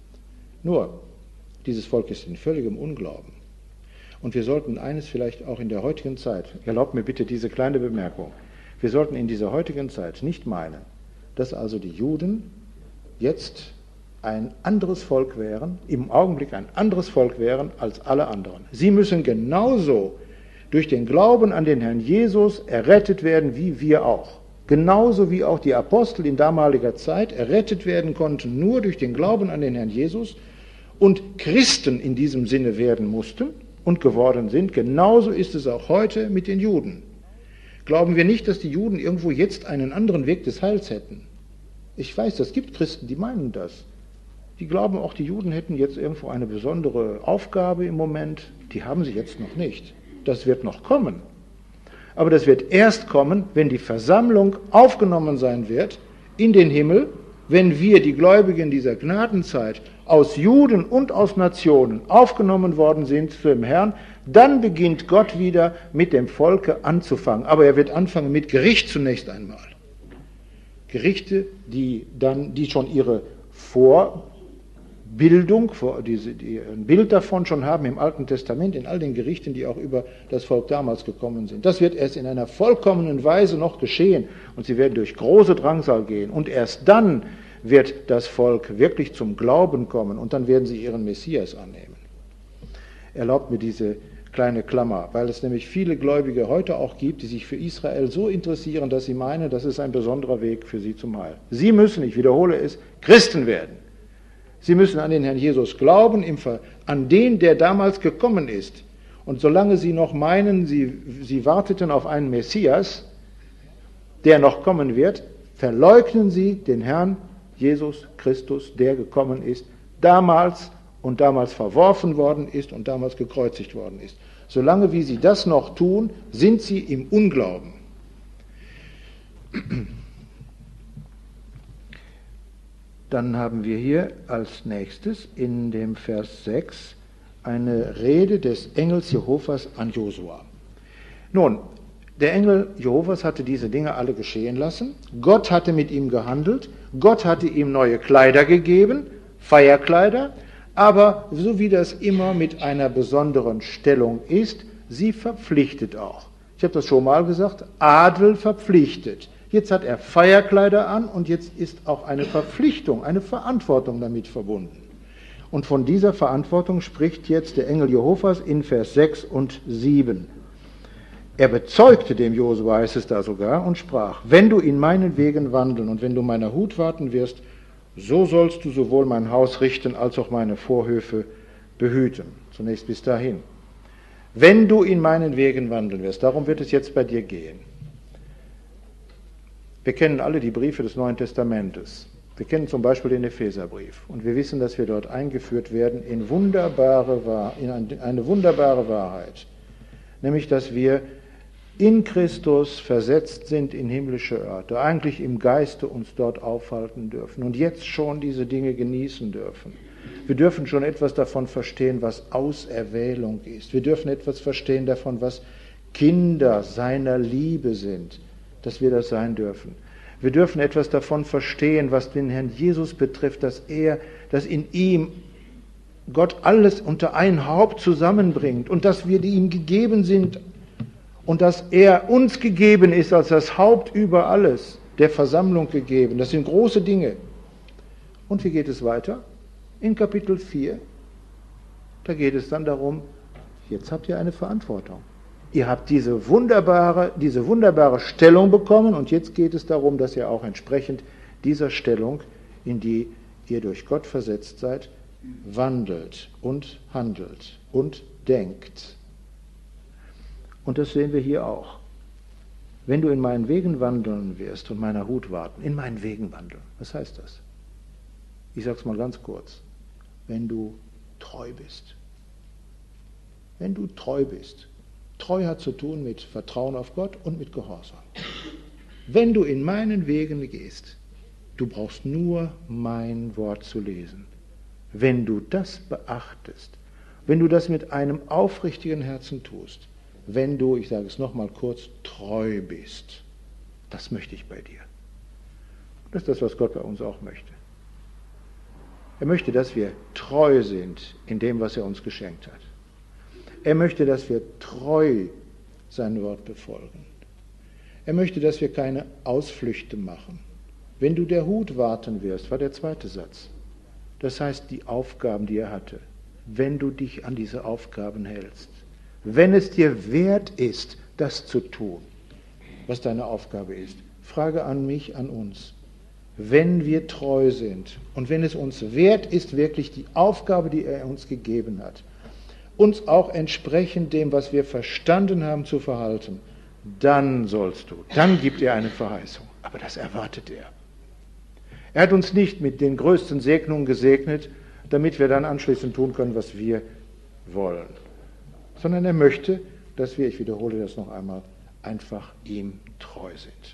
Nur, dieses Volk ist in völligem Unglauben. Und wir sollten eines vielleicht auch in der heutigen Zeit, erlaubt mir bitte diese kleine Bemerkung, wir sollten in dieser heutigen Zeit nicht meinen, dass also die Juden jetzt ein anderes Volk wären, im Augenblick ein anderes Volk wären als alle anderen. Sie müssen genauso durch den Glauben an den Herrn Jesus errettet werden, wie wir auch. Genauso wie auch die Apostel in damaliger Zeit errettet werden konnten, nur durch den Glauben an den Herrn Jesus, und Christen in diesem Sinne werden mussten und geworden sind, genauso ist es auch heute mit den Juden. Glauben wir nicht, dass die Juden irgendwo jetzt einen anderen Weg des Heils hätten. Ich weiß, es gibt Christen, die meinen das. Die glauben auch, die Juden hätten jetzt irgendwo eine besondere Aufgabe im Moment. Die haben sie jetzt noch nicht. Das wird noch kommen. Aber das wird erst kommen, wenn die Versammlung aufgenommen sein wird in den Himmel, wenn wir, die Gläubigen dieser Gnadenzeit, aus Juden und aus Nationen aufgenommen worden sind zu dem Herrn, dann beginnt Gott wieder mit dem Volke anzufangen. Aber er wird anfangen mit Gericht zunächst einmal. Gerichte, die dann, die schon ihre Vorbildung, die, die ein Bild davon schon haben im Alten Testament, in all den Gerichten, die auch über das Volk damals gekommen sind. Das wird erst in einer vollkommenen Weise noch geschehen und sie werden durch große Drangsal gehen. Und erst dann wird das Volk wirklich zum Glauben kommen und dann werden sie ihren Messias annehmen. Erlaubt mir diese kleine Klammer, weil es nämlich viele Gläubige heute auch gibt, die sich für Israel so interessieren, dass sie meinen, das ist ein besonderer Weg für sie zum Heil. Sie müssen, ich wiederhole es, Christen werden. Sie müssen an den Herrn Jesus glauben, an den, der damals gekommen ist. Und solange sie noch meinen, sie, sie warteten auf einen Messias, der noch kommen wird, verleugnen sie den Herrn Jesus Christus, der gekommen ist, damals und damals verworfen worden ist und damals gekreuzigt worden ist. Solange wie sie das noch tun, sind sie im Unglauben. Dann haben wir hier als nächstes in dem Vers sechs eine Rede des Engels Jehovas an Josua. Nun, der Engel Jehovas hatte diese Dinge alle geschehen lassen. Gott hatte mit ihm gehandelt. Gott hatte ihm neue Kleider gegeben, Feierkleider. Aber so wie das immer mit einer besonderen Stellung ist, sie verpflichtet auch. Ich habe das schon mal gesagt, Adel verpflichtet. Jetzt hat er Feierkleider an und jetzt ist auch eine Verpflichtung, eine Verantwortung damit verbunden. Und von dieser Verantwortung spricht jetzt der Engel Jehovas in Vers sechs und sieben. Er bezeugte dem Josua, heißt es da sogar, und sprach, wenn du in meinen Wegen wandeln und wenn du meiner Hut warten wirst, so sollst du sowohl mein Haus richten, als auch meine Vorhöfe behüten. Zunächst bis dahin. Wenn du in meinen Wegen wandeln wirst, darum wird es jetzt bei dir gehen. Wir kennen alle die Briefe des Neuen Testamentes. Wir kennen zum Beispiel den Epheserbrief. Und wir wissen, dass wir dort eingeführt werden in, wunderbare, in eine wunderbare Wahrheit. Nämlich, dass wir in Christus versetzt sind in himmlische Örter, eigentlich im Geiste uns dort aufhalten dürfen und jetzt schon diese Dinge genießen dürfen. Wir dürfen schon etwas davon verstehen, was Auserwählung ist. Wir dürfen etwas verstehen davon, was Kinder seiner Liebe sind, dass wir das sein dürfen. Wir dürfen etwas davon verstehen, was den Herrn Jesus betrifft, dass er, dass in ihm Gott alles unter ein Haupt zusammenbringt und dass wir ihm gegeben sind und dass er uns gegeben ist als das Haupt über alles, der Versammlung gegeben. Das sind große Dinge. Und wie geht es weiter? In Kapitel vier, da geht es dann darum, jetzt habt ihr eine Verantwortung. Ihr habt diese wunderbare, diese wunderbare Stellung bekommen und jetzt geht es darum, dass ihr auch entsprechend dieser Stellung, in die ihr durch Gott versetzt seid, wandelt und handelt und denkt. Und das sehen wir hier auch. Wenn du in meinen Wegen wandeln wirst und meiner Hut warten, in meinen Wegen wandeln, was heißt das? Ich sage es mal ganz kurz. Wenn du treu bist. Wenn du treu bist. Treu hat zu tun mit Vertrauen auf Gott und mit Gehorsam. Wenn du in meinen Wegen gehst, du brauchst nur mein Wort zu lesen. Wenn du das beachtest, wenn du das mit einem aufrichtigen Herzen tust, wenn du, ich sage es nochmal kurz, treu bist, das möchte ich bei dir. Das ist das, was Gott bei uns auch möchte. Er möchte, dass wir treu sind in dem, was er uns geschenkt hat. Er möchte, dass wir treu sein Wort befolgen. Er möchte, dass wir keine Ausflüchte machen. Wenn du der Hut warten wirst, war der zweite Satz. Das heißt, die Aufgaben, die er hatte. Wenn du dich an diese Aufgaben hältst. Wenn es dir wert ist, das zu tun, was deine Aufgabe ist. Frage an mich, an uns. Wenn wir treu sind und wenn es uns wert ist, wirklich die Aufgabe, die er uns gegeben hat, uns auch entsprechend dem, was wir verstanden haben, zu verhalten, dann sollst du, dann gibt er eine Verheißung. Aber das erwartet er. Er hat uns nicht mit den größten Segnungen gesegnet, damit wir dann anschließend tun können, was wir wollen. Sondern er möchte, dass wir, ich wiederhole das noch einmal, einfach ihm treu sind.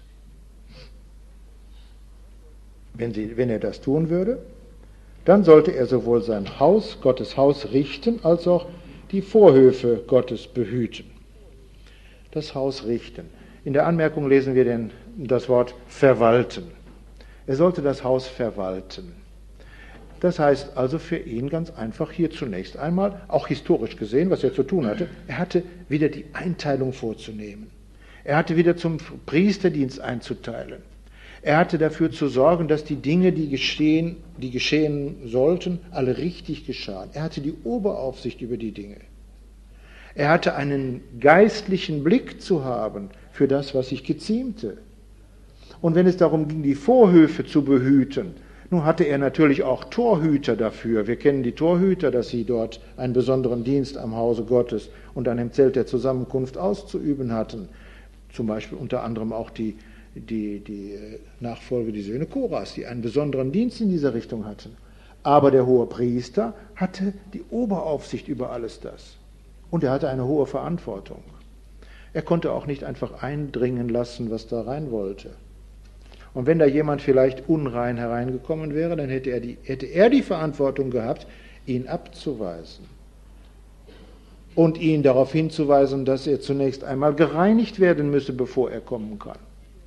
Wenn, sie, wenn er das tun würde, dann sollte er sowohl sein Haus, Gottes Haus richten, als auch die Vorhöfe Gottes behüten. Das Haus richten. In der Anmerkung lesen wir den, das Wort verwalten. Er sollte das Haus verwalten. Das heißt also für ihn ganz einfach hier zunächst einmal, auch historisch gesehen, was er zu tun hatte, er hatte wieder die Einteilung vorzunehmen. Er hatte wieder zum Priesterdienst einzuteilen. Er hatte dafür zu sorgen, dass die Dinge, die geschehen, die geschehen sollten, alle richtig geschahen. Er hatte die Oberaufsicht über die Dinge. Er hatte einen geistlichen Blick zu haben für das, was sich geziemte. Und wenn es darum ging, die Vorhöfe zu behüten, nun hatte er natürlich auch Torhüter dafür. Wir kennen die Torhüter, dass sie dort einen besonderen Dienst am Hause Gottes und an dem Zelt der Zusammenkunft auszuüben hatten. Zum Beispiel unter anderem auch die, die, die Nachfolge, die Söhne Koras, die einen besonderen Dienst in dieser Richtung hatten. Aber der hohe Priester hatte die Oberaufsicht über alles das. Und er hatte eine hohe Verantwortung. Er konnte auch nicht einfach eindringen lassen, was da rein wollte. Und wenn da jemand vielleicht unrein hereingekommen wäre, dann hätte er die, hätte er die Verantwortung gehabt, ihn abzuweisen. Und ihn darauf hinzuweisen, dass er zunächst einmal gereinigt werden müsse, bevor er kommen kann.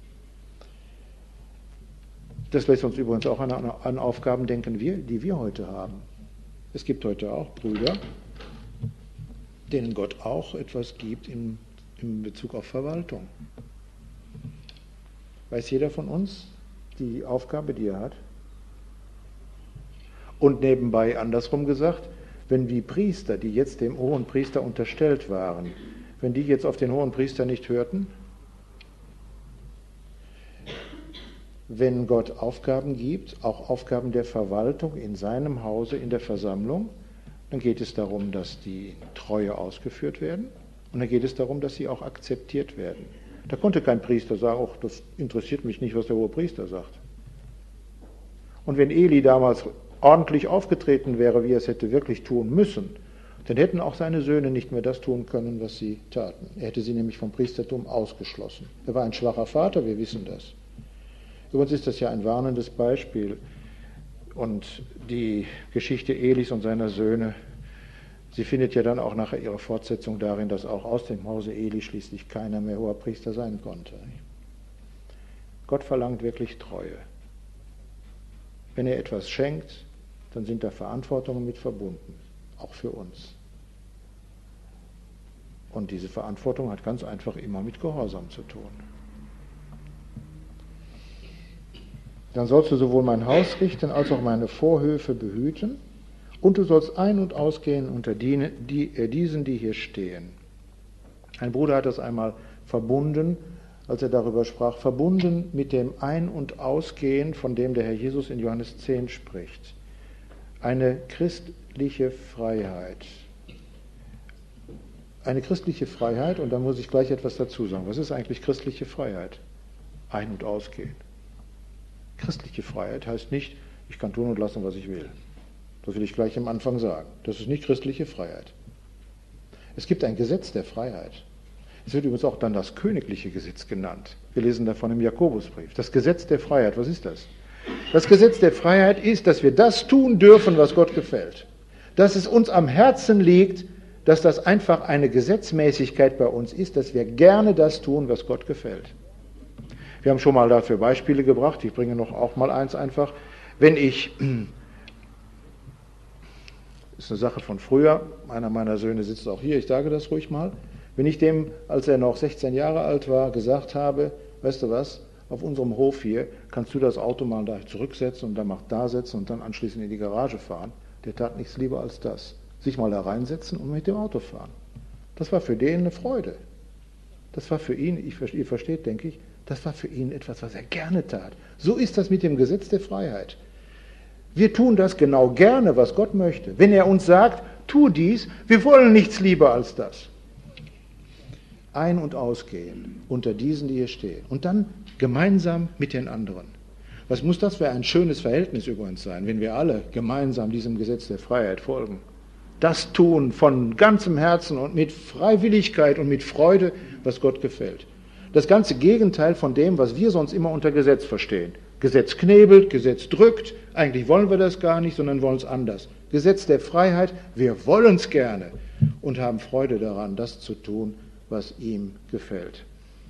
Das lässt uns übrigens auch an, an Aufgaben denken, die wir heute haben. Es gibt heute auch Brüder, denen Gott auch etwas gibt in, in Bezug auf Verwaltung. Weiß jeder von uns die Aufgabe, die er hat? Und nebenbei andersrum gesagt, wenn die Priester, die jetzt dem hohen Priester unterstellt waren, wenn die jetzt auf den hohen Priester nicht hörten, wenn Gott Aufgaben gibt, auch Aufgaben der Verwaltung in seinem Hause, in der Versammlung, dann geht es darum, dass die Treue ausgeführt werden und dann geht es darum, dass sie auch akzeptiert werden. Da konnte kein Priester sagen, ach, das interessiert mich nicht, was der hohe Priester sagt. Und wenn Eli damals ordentlich aufgetreten wäre, wie er es hätte wirklich tun müssen, dann hätten auch seine Söhne nicht mehr das tun können, was sie taten. Er hätte sie nämlich vom Priestertum ausgeschlossen. Er war ein schwacher Vater, wir wissen das. Übrigens ist das ja ein warnendes Beispiel. Und die Geschichte Elis und seiner Söhne, sie findet ja dann auch nachher ihre Fortsetzung darin, dass auch aus dem Hause Eli schließlich keiner mehr hoher Priester sein konnte. Gott verlangt wirklich Treue. Wenn er etwas schenkt, dann sind da Verantwortungen mit verbunden, auch für uns. Und diese Verantwortung hat ganz einfach immer mit Gehorsam zu tun. Dann sollst du sowohl mein Haus richten, als auch meine Vorhöfe behüten, und du sollst ein- und ausgehen unter die, die, äh, diesen, die hier stehen. Ein Bruder hat das einmal verbunden, als er darüber sprach, verbunden mit dem Ein- und Ausgehen, von dem der Herr Jesus in Johannes zehn spricht. Eine christliche Freiheit. Eine christliche Freiheit, und da muss ich gleich etwas dazu sagen. Was ist eigentlich christliche Freiheit? Ein- und Ausgehen. Christliche Freiheit heißt nicht, ich kann tun und lassen, was ich will. Das will ich gleich am Anfang sagen. Das ist nicht christliche Freiheit. Es gibt ein Gesetz der Freiheit. Es wird übrigens auch dann das königliche Gesetz genannt. Wir lesen davon im Jakobusbrief. Das Gesetz der Freiheit, was ist das? Das Gesetz der Freiheit ist, dass wir das tun dürfen, was Gott gefällt. Dass es uns am Herzen liegt, dass das einfach eine Gesetzmäßigkeit bei uns ist, dass wir gerne das tun, was Gott gefällt. Wir haben schon mal dafür Beispiele gebracht. Ich bringe noch auch mal eins einfach. Wenn ich, das ist eine Sache von früher, einer meiner Söhne sitzt auch hier, ich sage das ruhig mal, wenn ich dem, als er noch sechzehn Jahre alt war, gesagt habe, weißt du was, auf unserem Hof hier kannst du das Auto mal da zurücksetzen und dann mal da setzen und dann anschließend in die Garage fahren, der tat nichts lieber als das. Sich mal da reinsetzen und mit dem Auto fahren. Das war für den eine Freude. Das war für ihn, ich, ihr versteht, denke ich, das war für ihn etwas, was er gerne tat. So ist das mit dem Gesetz der Freiheit. Wir tun das genau gerne, was Gott möchte. Wenn er uns sagt, tu dies, wir wollen nichts lieber als das. Ein- und ausgehen unter diesen, die hier stehen. Und dann gemeinsam mit den anderen. Was muss das für ein schönes Verhältnis übrigens sein, wenn wir alle gemeinsam diesem Gesetz der Freiheit folgen? Das tun von ganzem Herzen und mit Freiwilligkeit und mit Freude, was Gott gefällt. Das ganze Gegenteil von dem, was wir sonst immer unter Gesetz verstehen. Gesetz knebelt, Gesetz drückt, eigentlich wollen wir das gar nicht, sondern wollen es anders. Gesetz der Freiheit, wir wollen es gerne und haben Freude daran, das zu tun, was ihm gefällt.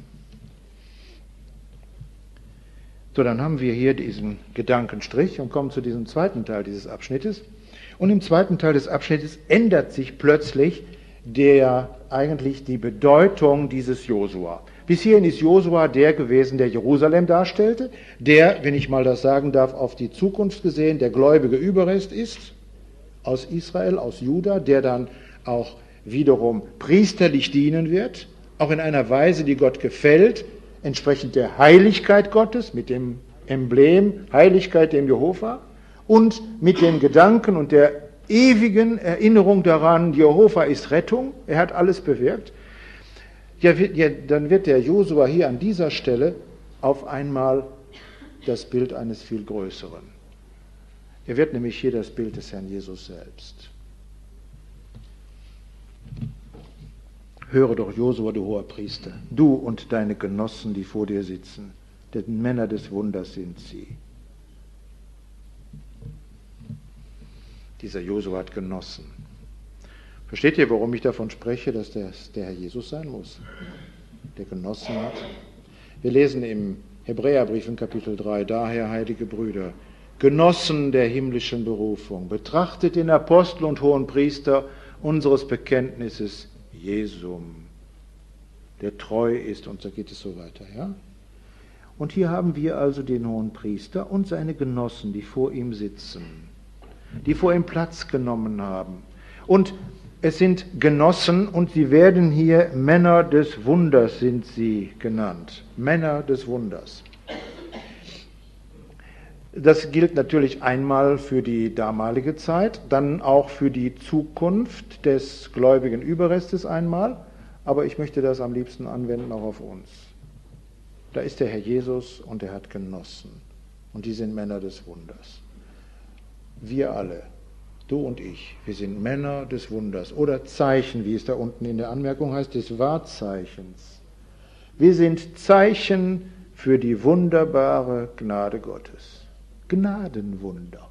So, dann haben wir hier diesen Gedankenstrich und kommen zu diesem zweiten Teil dieses Abschnittes. Und im zweiten Teil des Abschnittes ändert sich plötzlich der eigentlich die Bedeutung dieses Josua. Bis hierhin ist Josua der gewesen, der Jerusalem darstellte, der, wenn ich mal das sagen darf, auf die Zukunft gesehen, der gläubige Überrest ist aus Israel, aus Juda, der dann auch wiederum priesterlich dienen wird, auch in einer Weise, die Gott gefällt, entsprechend der Heiligkeit Gottes, mit dem Emblem Heiligkeit dem Jehova und mit dem Gedanken und der ewigen Erinnerung daran, Jehova ist Rettung, er hat alles bewirkt. Ja, ja, dann wird der Josua hier an dieser Stelle auf einmal das Bild eines viel Größeren. Er wird nämlich hier das Bild des Herrn Jesus selbst. Höre doch, Josua, du hoher Priester, du und deine Genossen, die vor dir sitzen, denn Männer des Wunders sind sie. Dieser Josua hat Genossen. Versteht ihr, warum ich davon spreche, dass das der Herr Jesus sein muss, der Genossen hat? Wir lesen im Hebräerbrief in Kapitel drei, daher, heilige Brüder, Genossen der himmlischen Berufung, betrachtet den Apostel und hohen Priester unseres Bekenntnisses, Jesum, der treu ist, und so geht es so weiter. Ja? Und hier haben wir also den hohen Priester und seine Genossen, die vor ihm sitzen, die vor ihm Platz genommen haben. Und es sind Genossen und sie werden hier Männer des Wunders sind sie genannt. Männer des Wunders. Das gilt natürlich einmal für die damalige Zeit, dann auch für die Zukunft des gläubigen Überrestes einmal, aber ich möchte das am liebsten anwenden auch auf uns. Da ist der Herr Jesus und er hat Genossen und die sind Männer des Wunders. Wir alle, du und ich, wir sind Männer des Wunders oder Zeichen, wie es da unten in der Anmerkung heißt, des Wahrzeichens. Wir sind Zeichen für die wunderbare Gnade Gottes. Gnadenwunder.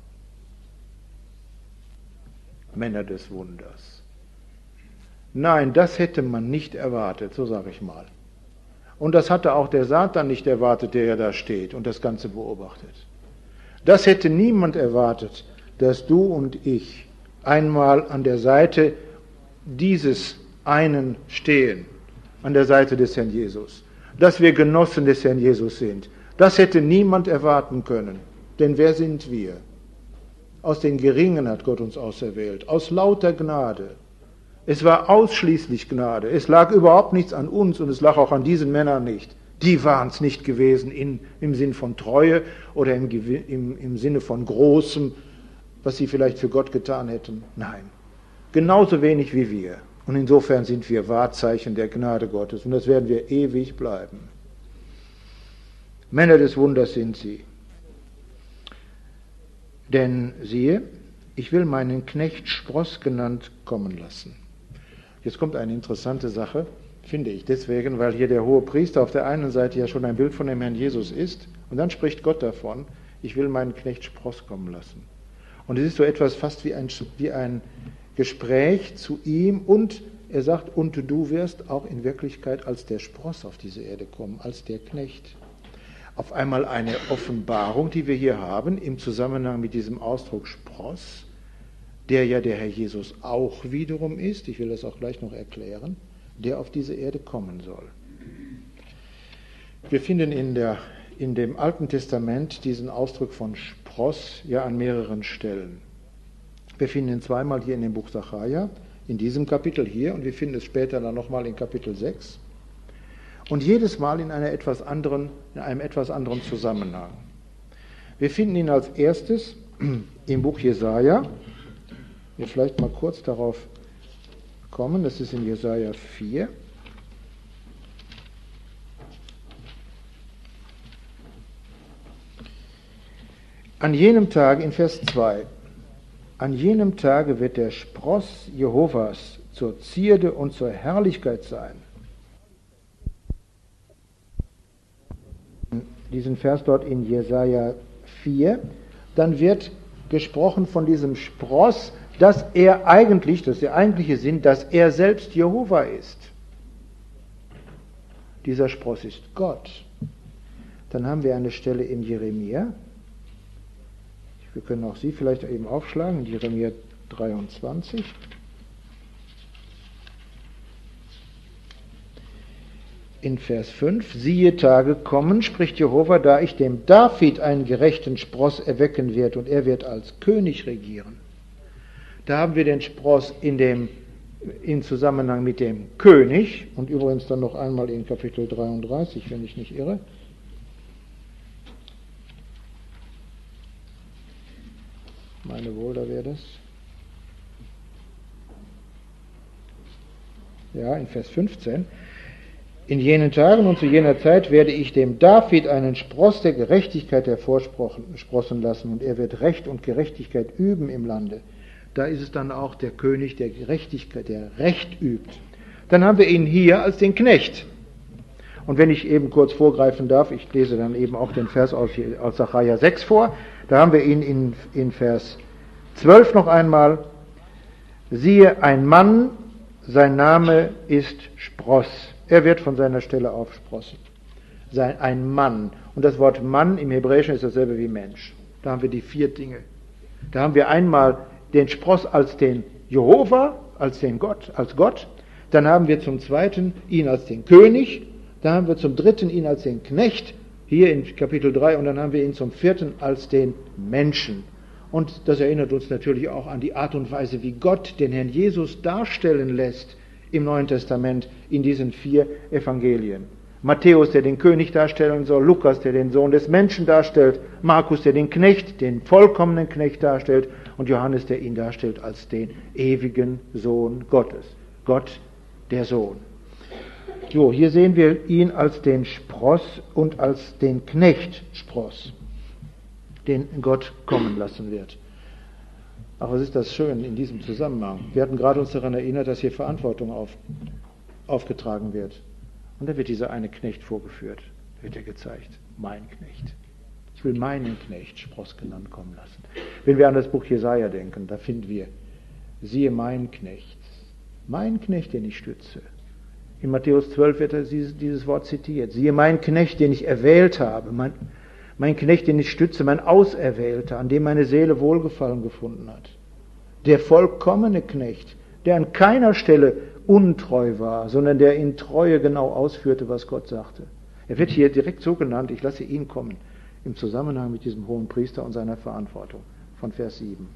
Männer des Wunders. Nein, das hätte man nicht erwartet, so sage ich mal. Und das hatte auch der Satan nicht erwartet, der ja da steht und das Ganze beobachtet. Das hätte niemand erwartet, dass du und ich einmal an der Seite dieses einen stehen, an der Seite des Herrn Jesus, dass wir Genossen des Herrn Jesus sind. Das hätte niemand erwarten können. Denn wer sind wir? Aus den Geringen hat Gott uns auserwählt, aus lauter Gnade. Es war ausschließlich Gnade. Es lag überhaupt nichts an uns und es lag auch an diesen Männern nicht. Die waren es nicht gewesen in, im Sinn von Treue oder im, im, im Sinne von Großem, was sie vielleicht für Gott getan hätten. Nein, genauso wenig wie wir. Und insofern sind wir Wahrzeichen der Gnade Gottes und das werden wir ewig bleiben. Männer des Wunders sind sie. Denn siehe, ich will meinen Knecht Spross genannt kommen lassen. Jetzt kommt eine interessante Sache, finde ich, deswegen, weil hier der hohe Priester auf der einen Seite ja schon ein Bild von dem Herrn Jesus ist und dann spricht Gott davon, ich will meinen Knecht Spross kommen lassen. Und es ist so etwas fast wie ein, wie ein Gespräch zu ihm und er sagt, und du wirst auch in Wirklichkeit als der Spross auf diese Erde kommen, als der Knecht. Auf einmal eine Offenbarung, die wir hier haben, im Zusammenhang mit diesem Ausdruck Spross, der ja der Herr Jesus auch wiederum ist, ich will das auch gleich noch erklären, der auf diese Erde kommen soll. Wir finden in, der, in dem Alten Testament diesen Ausdruck von Spross ja an mehreren Stellen. Wir finden ihn zweimal hier in dem Buch Sacharja, in diesem Kapitel hier, und wir finden es später dann nochmal in Kapitel sechs. Und jedes Mal in, einer etwas anderen, in einem etwas anderen Zusammenhang. Wir finden ihn als erstes im Buch Jesaja. Wir vielleicht mal kurz darauf kommen, das ist in Jesaja vier. An jenem Tage, in Vers zwei, an jenem Tage wird der Spross Jehovas zur Zierde und zur Herrlichkeit sein. Diesen Vers dort in Jesaja vier, dann wird gesprochen von diesem Spross, dass er eigentlich, das ist der eigentliche Sinn, dass er selbst Jehova ist. Dieser Spross ist Gott. Dann haben wir eine Stelle in Jeremia. Wir können auch sie vielleicht eben aufschlagen, in Jeremia dreiundzwanzig. in Vers fünf, siehe Tage kommen, spricht Jehova, da ich dem David einen gerechten Spross erwecken werde und er wird als König regieren. Da haben wir den Spross in dem, in Zusammenhang mit dem König und übrigens dann noch einmal in Kapitel dreiunddreißig, wenn ich nicht irre. Ich meine wohl, da wäre das. Ja, in Vers fünfzehn. In jenen Tagen und zu jener Zeit werde ich dem David einen Spross der Gerechtigkeit hervorsprossen lassen und er wird Recht und Gerechtigkeit üben im Lande. Da ist es dann auch der König der Gerechtigkeit, der Recht übt. Dann haben wir ihn hier als den Knecht. Und wenn ich eben kurz vorgreifen darf, ich lese dann eben auch den Vers aus, aus Sacharja sechs vor, da haben wir ihn in, in Vers zwölf noch einmal. Siehe, ein Mann, sein Name ist Spross. Er wird von seiner Stelle aufsprossen. Sein, ein Mann. Und das Wort Mann im Hebräischen ist dasselbe wie Mensch. Da haben wir die vier Dinge. Da haben wir einmal den Spross als den Jehova, als den Gott, als Gott. Dann haben wir zum Zweiten ihn als den König. Dann haben wir zum Dritten ihn als den Knecht, hier in Kapitel drei. Und dann haben wir ihn zum Vierten als den Menschen. Und das erinnert uns natürlich auch an die Art und Weise, wie Gott den Herrn Jesus darstellen lässt im Neuen Testament in diesen vier Evangelien. Matthäus, der den König darstellen soll, Lukas, der den Sohn des Menschen darstellt, Markus, der den Knecht, den vollkommenen Knecht darstellt und Johannes, der ihn darstellt als den ewigen Sohn Gottes. Gott, der Sohn. So, hier sehen wir ihn als den Spross und als den Knecht Spross, den Gott kommen lassen wird. Aber was ist das schön in diesem Zusammenhang? Wir hatten gerade uns daran erinnert, dass hier Verantwortung auf, aufgetragen wird. Und da wird dieser eine Knecht vorgeführt, wird er gezeigt. Mein Knecht. Ich will meinen Knecht Spross genannt kommen lassen. Wenn wir an das Buch Jesaja denken, da finden wir, siehe mein Knecht, mein Knecht, den ich stütze. In Matthäus zwölf wird dieses, dieses Wort zitiert. Siehe mein Knecht, den ich erwählt habe, mein Mein Knecht, den ich stütze, mein Auserwählter, an dem meine Seele Wohlgefallen gefunden hat. Der vollkommene Knecht, der an keiner Stelle untreu war, sondern der in Treue genau ausführte, was Gott sagte. Er wird hier direkt so genannt, ich lasse ihn kommen, im Zusammenhang mit diesem hohen Priester und seiner Verantwortung, von Vers sieben.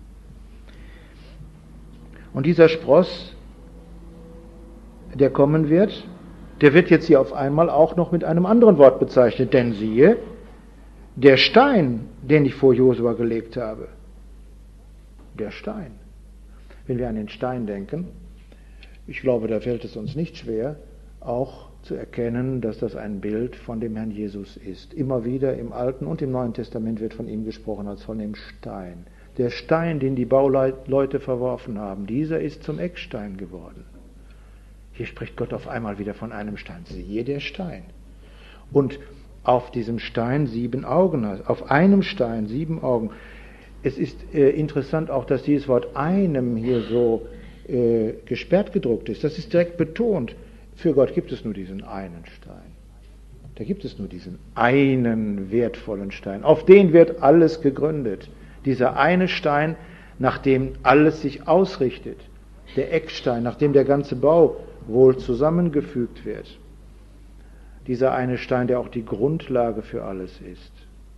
Und dieser Spross, der kommen wird, der wird jetzt hier auf einmal auch noch mit einem anderen Wort bezeichnet, denn siehe, der Stein, den ich vor Josua gelegt habe, der Stein. Wenn wir an den Stein denken, ich glaube, da fällt es uns nicht schwer, auch zu erkennen, dass das ein Bild von dem Herrn Jesus ist. Immer wieder im Alten und im Neuen Testament wird von ihm gesprochen als von dem Stein. Der Stein, den die Bauleute verworfen haben, dieser ist zum Eckstein geworden. Hier spricht Gott auf einmal wieder von einem Stein. Siehe der Stein. Und auf diesem Stein sieben Augen hat. Auf einem Stein sieben Augen. Es ist äh, interessant auch, dass dieses Wort einem hier so äh, gesperrt gedruckt ist. Das ist direkt betont. Für Gott gibt es nur diesen einen Stein. Da gibt es nur diesen einen wertvollen Stein. Auf den wird alles gegründet. Dieser eine Stein, nach dem alles sich ausrichtet. Der Eckstein, nach dem der ganze Bau wohl zusammengefügt wird. Dieser eine Stein, der auch die Grundlage für alles ist.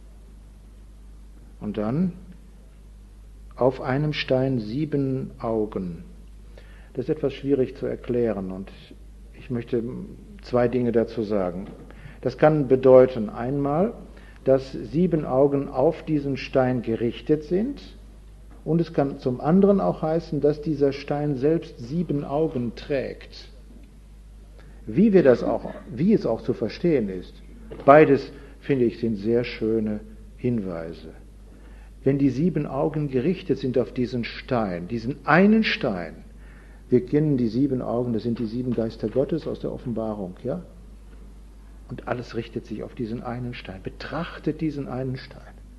Und dann auf einem Stein sieben Augen. Das ist etwas schwierig zu erklären und ich möchte zwei Dinge dazu sagen. Das kann bedeuten einmal, dass sieben Augen auf diesen Stein gerichtet sind und es kann zum anderen auch heißen, dass dieser Stein selbst sieben Augen trägt. Wie wir das auch, wie es auch zu verstehen ist, beides, finde ich, sind sehr schöne Hinweise. Wenn die sieben Augen gerichtet sind auf diesen Stein, diesen einen Stein, wir kennen die sieben Augen, das sind die sieben Geister Gottes aus der Offenbarung, ja? Und alles richtet sich auf diesen einen Stein. Betrachtet diesen einen Stein.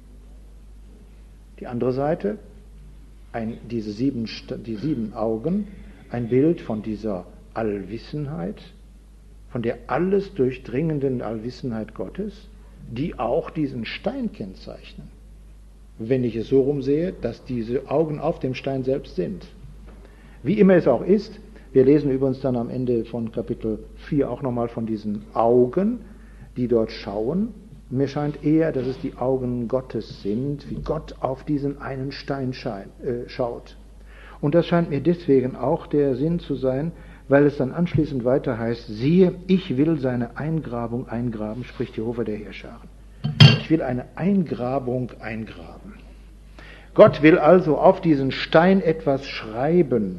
Die andere Seite, ein, diese sieben, die sieben Augen, ein Bild von dieser Allwissenheit, von der alles durchdringenden Allwissenheit Gottes, die auch diesen Stein kennzeichnen. Wenn ich es so rumsehe, dass diese Augen auf dem Stein selbst sind. Wie immer es auch ist, Wir lesen übrigens dann am Ende von Kapitel vier auch nochmal von diesen Augen, die dort schauen. Mir scheint eher, dass es die Augen Gottes sind, wie Gott auf diesen einen Stein schein, äh, schaut. Und das scheint mir deswegen auch der Sinn zu sein, weil es dann anschließend weiter heißt, siehe, ich will seine Eingrabung eingraben, spricht Jehova der Heerscharen. Ich will eine Eingrabung eingraben. Gott will also auf diesen Stein etwas schreiben.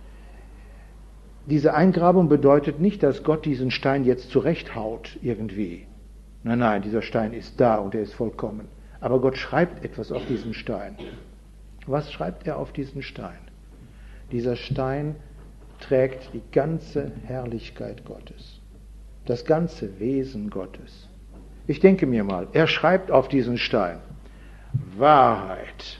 Diese Eingrabung bedeutet nicht, dass Gott diesen Stein jetzt zurechthaut irgendwie. Nein, nein, dieser Stein ist da und er ist vollkommen. Aber Gott schreibt etwas auf diesen Stein. Was schreibt er auf diesen Stein? Dieser Stein trägt die ganze Herrlichkeit Gottes, das ganze Wesen Gottes. Ich denke mir mal, er schreibt auf diesen Stein Wahrheit.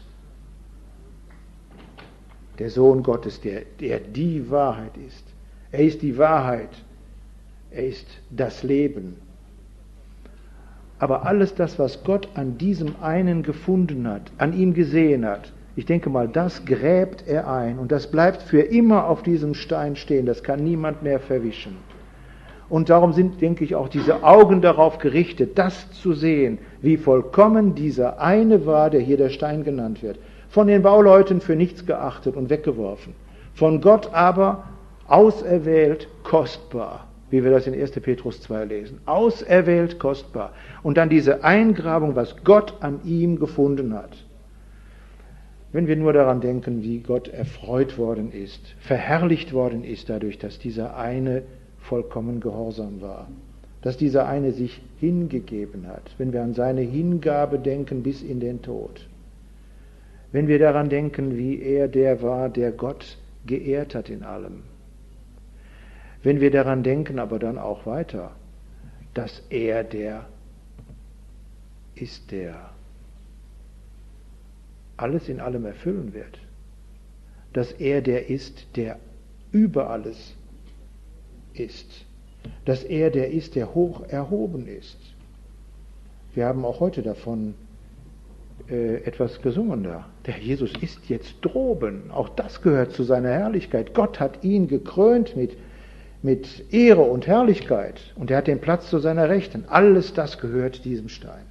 Der Sohn Gottes, der, der die Wahrheit ist. Er ist die Wahrheit. Er ist das Leben. Aber alles das, was Gott an diesem einen gefunden hat, an ihm gesehen hat, ich denke mal, das gräbt er ein und das bleibt für immer auf diesem Stein stehen. Das kann niemand mehr verwischen. Und darum sind, denke ich, auch diese Augen darauf gerichtet, das zu sehen, wie vollkommen dieser eine war, der hier der Stein genannt wird. Von den Bauleuten für nichts geachtet und weggeworfen. Von Gott aber auserwählt, kostbar, wie wir das in erster Petrus zwei lesen. Auserwählt, kostbar. Und dann diese Eingrabung, was Gott an ihm gefunden hat. Wenn wir nur daran denken, wie Gott erfreut worden ist, verherrlicht worden ist dadurch, dass dieser eine vollkommen gehorsam war, dass dieser eine sich hingegeben hat, wenn wir an seine Hingabe denken bis in den Tod, wenn wir daran denken, wie er der war, der Gott geehrt hat in allem, wenn wir daran denken, aber dann auch weiter, dass er der ist, der alles in allem erfüllen wird, dass er der ist, der über alles ist, dass er der ist, der hoch erhoben ist. Wir haben auch heute davon äh, etwas gesungen da. Der Jesus ist jetzt droben. Auch das gehört zu seiner Herrlichkeit. Gott hat ihn gekrönt mit, mit Ehre und Herrlichkeit und er hat den Platz zu seiner Rechten. Alles das gehört diesem Stein.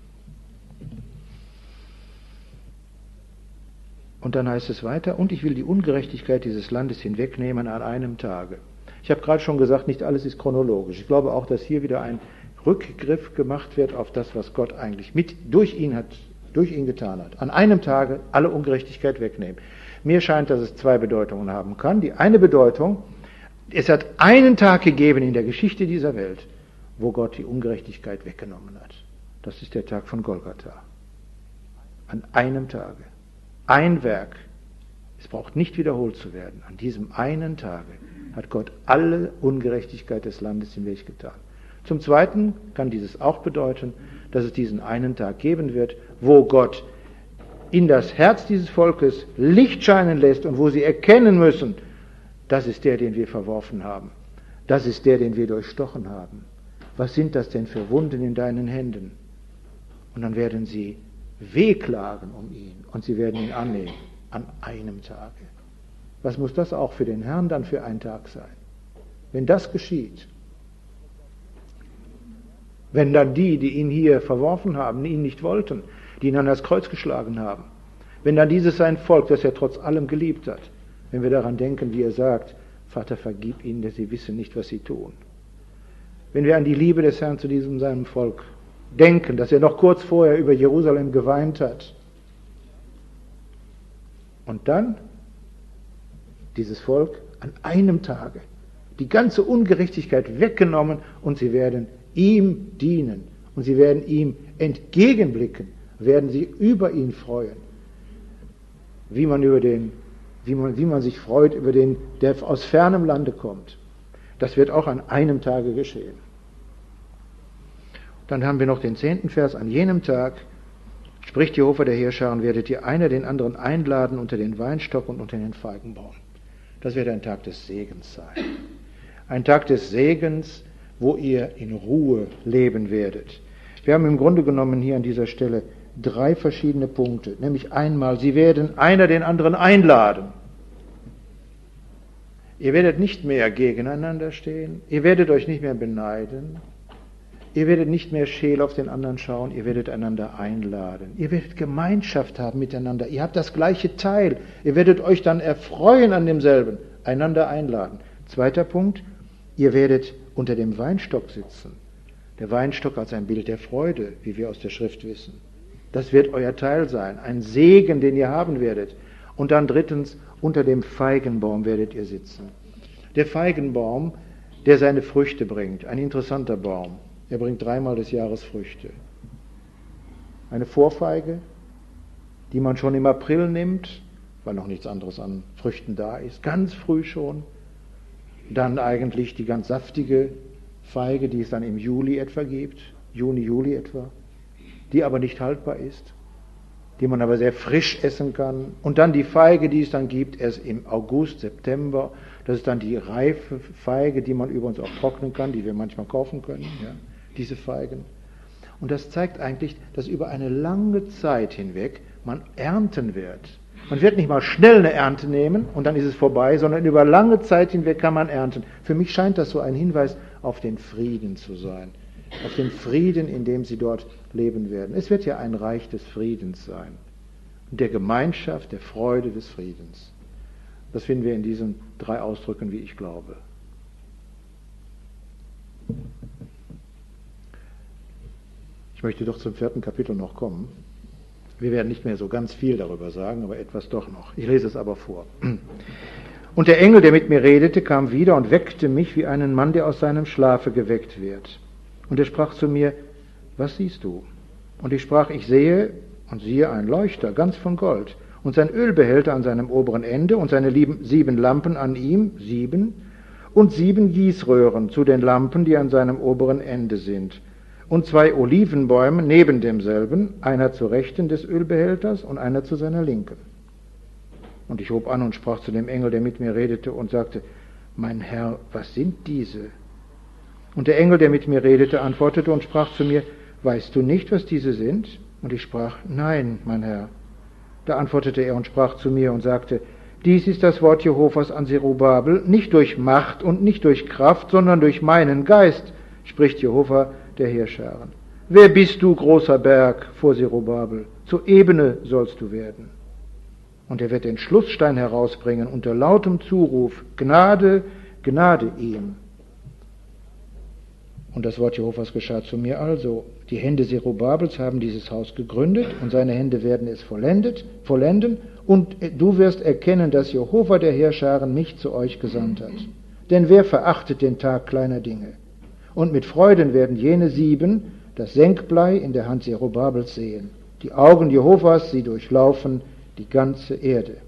Und dann heißt es weiter, und ich will die Ungerechtigkeit dieses Landes hinwegnehmen an einem Tage. Ich habe gerade schon gesagt, nicht alles ist chronologisch. Ich glaube auch, dass hier wieder ein Rückgriff gemacht wird auf das, was Gott eigentlich mit durch ihn hat, durch ihn getan hat. An einem Tage alle Ungerechtigkeit wegnehmen. Mir scheint, dass es zwei Bedeutungen haben kann. Die eine Bedeutung, es hat einen Tag gegeben in der Geschichte dieser Welt, wo Gott die Ungerechtigkeit weggenommen hat. Das ist der Tag von Golgatha. An einem Tage. Ein Werk. Es braucht nicht wiederholt zu werden. An diesem einen Tage hat Gott alle Ungerechtigkeit des Landes hinweggetan. Zum Zweiten kann dieses auch bedeuten, dass es diesen einen Tag geben wird, wo Gott in das Herz dieses Volkes Licht scheinen lässt und wo sie erkennen müssen, das ist der, den wir verworfen haben. Das ist der, den wir durchstochen haben. Was sind das denn für Wunden in deinen Händen? Und dann werden sie wehklagen um ihn und sie werden ihn annehmen an einem Tage. Was muss das auch für den Herrn dann für ein Tag sein? Wenn das geschieht, wenn dann die, die ihn hier verworfen haben, ihn nicht wollten, die ihn an das Kreuz geschlagen haben, wenn dann dieses sein Volk, das er trotz allem geliebt hat, wenn wir daran denken, wie er sagt, Vater, vergib ihnen, denn sie wissen nicht, was sie tun. Wenn wir an die Liebe des Herrn zu diesem seinem Volk denken, dass er noch kurz vorher über Jerusalem geweint hat. Und dann dieses Volk an einem Tage, die ganze Ungerechtigkeit weggenommen und sie werden ihm dienen und sie werden ihm entgegenblicken, werden sie über ihn freuen, wie man über den, wie man, wie man sich freut über den, der aus fernem Lande kommt. Das wird auch an einem Tage geschehen. Dann haben wir noch den zehnten Vers. An jenem Tag spricht Jehova der Heerscharen, werdet ihr einer den anderen einladen unter den Weinstock und unter den Feigenbaum. Das wird ein Tag des Segens sein. Ein Tag des Segens, wo ihr in Ruhe leben werdet. Wir haben im Grunde genommen hier an dieser Stelle drei verschiedene Punkte. Nämlich einmal, sie werden einer den anderen einladen. Ihr werdet nicht mehr gegeneinander stehen, ihr werdet euch nicht mehr beneiden, ihr werdet nicht mehr scheel auf den anderen schauen, ihr werdet einander einladen, ihr werdet Gemeinschaft haben miteinander, ihr habt das gleiche Teil, ihr werdet euch dann erfreuen an demselben, einander einladen. Zweiter Punkt, ihr werdet unter dem Weinstock sitzen. Der Weinstock als ein Bild der Freude, wie wir aus der Schrift wissen. Das wird euer Teil sein, ein Segen, den ihr haben werdet. Und dann drittens, unter dem Feigenbaum werdet ihr sitzen. Der Feigenbaum, der seine Früchte bringt, ein interessanter Baum. Er bringt dreimal des Jahres Früchte. Eine Vorfeige, die man schon im April nimmt, weil noch nichts anderes an Früchten da ist, ganz früh schon. Dann eigentlich die ganz saftige Feige, die es dann im Juli etwa gibt, Juni, Juli etwa, die aber nicht haltbar ist, die man aber sehr frisch essen kann. Und dann die Feige, die es dann gibt, erst im August, September. Das ist dann die reife Feige, die man übrigens auch trocknen kann, die wir manchmal kaufen können, ja, diese Feigen. Und das zeigt eigentlich, dass über eine lange Zeit hinweg man ernten wird. Man wird nicht mal schnell eine Ernte nehmen und dann ist es vorbei, sondern über lange Zeit hinweg kann man ernten. Für mich scheint das so ein Hinweis auf den Frieden zu sein. Auf den Frieden, in dem sie dort leben werden. Es wird ja ein Reich des Friedens sein. Und der Gemeinschaft, der Freude des Friedens. Das finden wir in diesen drei Ausdrücken, wie ich glaube. Ich möchte doch zum vierten Kapitel noch kommen. Wir werden nicht mehr so ganz viel darüber sagen, aber etwas doch noch. Ich lese es aber vor. Und der Engel, der mit mir redete, kam wieder und weckte mich wie einen Mann, der aus seinem Schlafe geweckt wird. Und er sprach zu mir, was siehst du? Und ich sprach, ich sehe und siehe einen Leuchter, ganz von Gold, und sein Ölbehälter an seinem oberen Ende und seine sieben Lampen an ihm, sieben, und sieben Gießröhren zu den Lampen, die an seinem oberen Ende sind. Und zwei Olivenbäume neben demselben, einer zur Rechten des Ölbehälters und einer zu seiner Linken. Und ich hob an und sprach zu dem Engel, der mit mir redete, und sagte, mein Herr, was sind diese? Und der Engel, der mit mir redete, antwortete und sprach zu mir, weißt du nicht, was diese sind? Und ich sprach, nein, mein Herr. Da antwortete er und sprach zu mir und sagte, dies ist das Wort Jehovas an Zerubabel, nicht durch Macht und nicht durch Kraft, sondern durch meinen Geist, spricht Jehova, der Heerscharen. Wer bist du, großer Berg, vor Zerubabel? Zur Ebene sollst du werden. Und er wird den Schlussstein herausbringen unter lautem Zuruf, Gnade, Gnade ihm. Und das Wort Jehovas geschah zu mir also. Die Hände Zerubabels haben dieses Haus gegründet und seine Hände werden es vollendet, vollenden. Und du wirst erkennen, dass Jehova der Heerscharen mich zu euch gesandt hat. Denn wer verachtet den Tag kleiner Dinge? Und mit Freuden werden jene sieben das Senkblei in der Hand Zerubabels sehen. Die Augen Jehovas, sie durchlaufen die ganze Erde.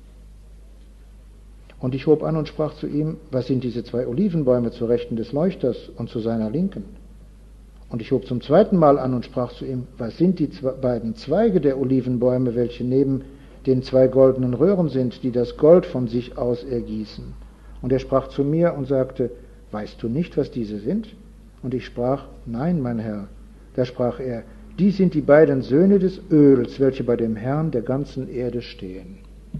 Und ich hob an und sprach zu ihm, was sind diese zwei Olivenbäume zur Rechten des Leuchters und zu seiner Linken? Und ich hob zum zweiten Mal an und sprach zu ihm, was sind die zwei, beiden Zweige der Olivenbäume, welche neben den zwei goldenen Röhren sind, die das Gold von sich aus ergießen? Und er sprach zu mir und sagte, weißt du nicht, was diese sind? Und ich sprach, nein, mein Herr. Da sprach er, dies sind die beiden Söhne des Öls, welche bei dem Herrn der ganzen Erde stehen.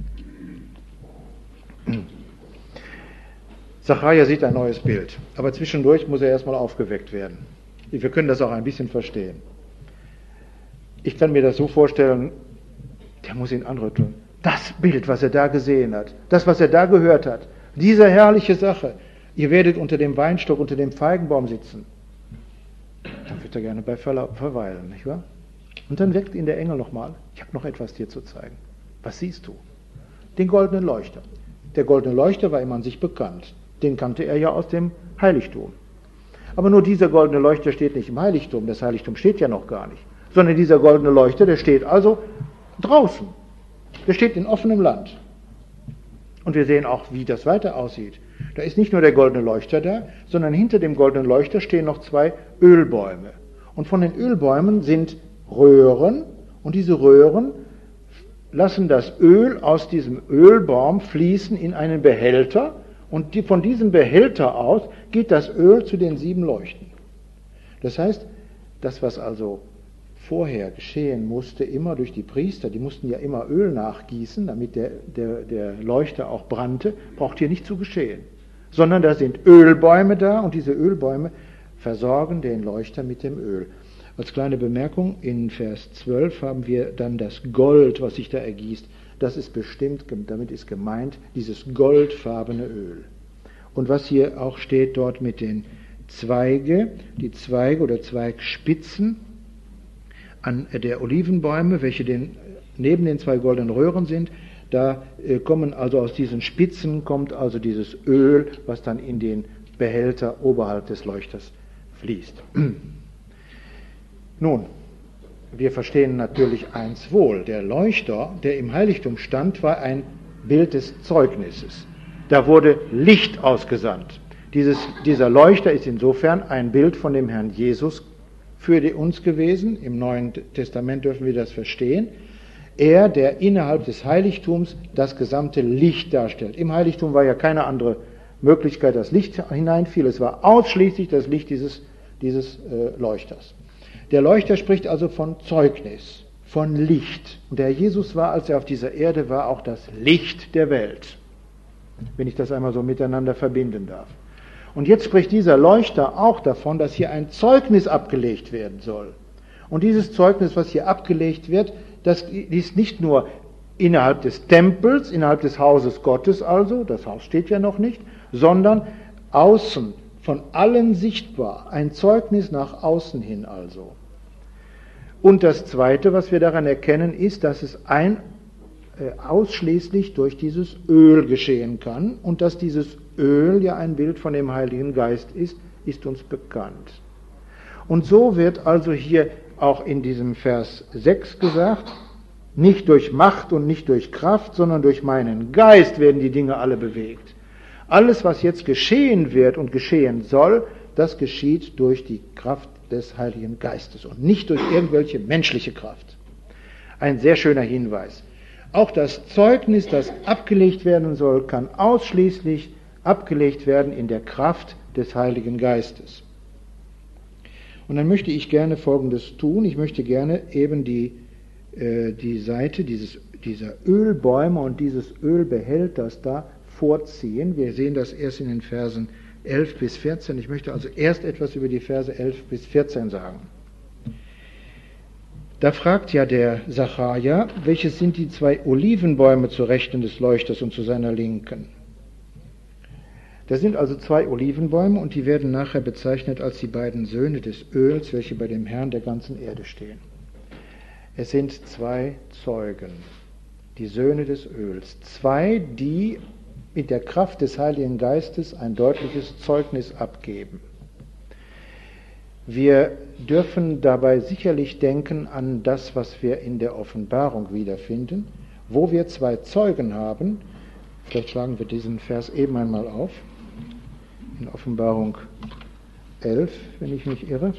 Sacharja sieht ein neues Bild, aber zwischendurch muss er erstmal aufgeweckt werden. Wir können das auch ein bisschen verstehen. Ich kann mir das so vorstellen, der muss ihn anrütteln. Das Bild, was er da gesehen hat, das, was er da gehört hat, diese herrliche Sache, ihr werdet unter dem Weinstock, unter dem Feigenbaum sitzen. Dann wird er gerne bei verweilen, nicht wahr? Und dann weckt ihn der Engel nochmal. Ich habe noch etwas dir zu zeigen. Was siehst du? Den goldenen Leuchter. Der goldene Leuchter war ihm an sich bekannt. Den kannte er ja aus dem Heiligtum. Aber nur dieser goldene Leuchter steht nicht im Heiligtum. Das Heiligtum steht ja noch gar nicht. Sondern dieser goldene Leuchter, der steht also draußen. Der steht in offenem Land. Und wir sehen auch, wie das weiter aussieht. Da ist nicht nur der goldene Leuchter da, sondern hinter dem goldenen Leuchter stehen noch zwei Ölbäume. Und von den Ölbäumen sind Röhren, und diese Röhren lassen das Öl aus diesem Ölbaum fließen in einen Behälter, und die, von diesem Behälter aus geht das Öl zu den sieben Leuchten. Das heißt, das, was also vorher geschehen musste, immer durch die Priester, die mussten ja immer Öl nachgießen, damit der, der, der Leuchter auch brannte, braucht hier nicht zu geschehen. Sondern da sind Ölbäume da und diese Ölbäume versorgen den Leuchter mit dem Öl. Als kleine Bemerkung, in Vers zwölf haben wir dann das Gold, was sich da ergießt. Das ist bestimmt, damit ist gemeint, dieses goldfarbene Öl. Und was hier auch steht dort mit den Zweige, die Zweige oder Zweigspitzen an der Olivenbäume, welche den, neben den zwei goldenen Röhren sind, da äh, kommen also aus diesen Spitzen, kommt also dieses Öl, was dann in den Behälter oberhalb des Leuchters fließt. Nun, wir verstehen natürlich eins wohl, der Leuchter, der im Heiligtum stand, war ein Bild des Zeugnisses. Da wurde Licht ausgesandt. Dieses, dieser Leuchter ist insofern ein Bild von dem Herrn Jesus für die, uns gewesen. Im Neuen Testament dürfen wir das verstehen. Er, der innerhalb des Heiligtums das gesamte Licht darstellt. Im Heiligtum war ja keine andere Möglichkeit, dass Licht hineinfiel. Es war ausschließlich das Licht dieses, dieses äh, Leuchters. Der Leuchter spricht also von Zeugnis, von Licht. Und der Herr Jesus war, als er auf dieser Erde war, auch das Licht der Welt. Wenn ich das einmal so miteinander verbinden darf. Und jetzt spricht dieser Leuchter auch davon, dass hier ein Zeugnis abgelegt werden soll. Und dieses Zeugnis, was hier abgelegt wird, das ist nicht nur innerhalb des Tempels, innerhalb des Hauses Gottes also, das Haus steht ja noch nicht, sondern außen, von allen sichtbar, ein Zeugnis nach außen hin also. Und das Zweite, was wir daran erkennen, ist, dass es ein, äh, ausschließlich durch dieses Öl geschehen kann und dass dieses Öl ja ein Bild von dem Heiligen Geist ist, ist uns bekannt. Und so wird also hier auch in diesem Vers sechs gesagt, nicht durch Macht und nicht durch Kraft, sondern durch meinen Geist werden die Dinge alle bewegt. Alles, was jetzt geschehen wird und geschehen soll, das geschieht durch die Kraft des Heiligen Geistes und nicht durch irgendwelche menschliche Kraft. Ein sehr schöner Hinweis. Auch das Zeugnis, das abgelegt werden soll, kann ausschließlich abgelegt werden in der Kraft des Heiligen Geistes. Und dann möchte ich gerne Folgendes tun. Ich möchte gerne eben die, äh, die Seite dieses, dieser Ölbäume und dieses Ölbehälters da vorziehen. Wir sehen das erst in den Versen elf bis vierzehn. Ich möchte also erst etwas über die Verse elf bis vierzehn sagen. Da fragt ja der Sacharja, welches sind die zwei Olivenbäume zur Rechten des Leuchters und zu seiner Linken? Das sind also zwei Olivenbäume und die werden nachher bezeichnet als die beiden Söhne des Öls, welche bei dem Herrn der ganzen Erde stehen. Es sind zwei Zeugen, die Söhne des Öls. Zwei, die mit der Kraft des Heiligen Geistes ein deutliches Zeugnis abgeben. Wir dürfen dabei sicherlich denken an das, was wir in der Offenbarung wiederfinden, wo wir zwei Zeugen haben. Vielleicht schlagen wir diesen Vers eben einmal auf. In Offenbarung elf, wenn ich mich irre.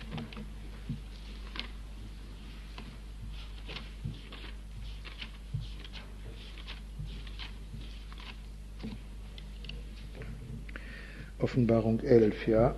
Offenbarung elf, ja.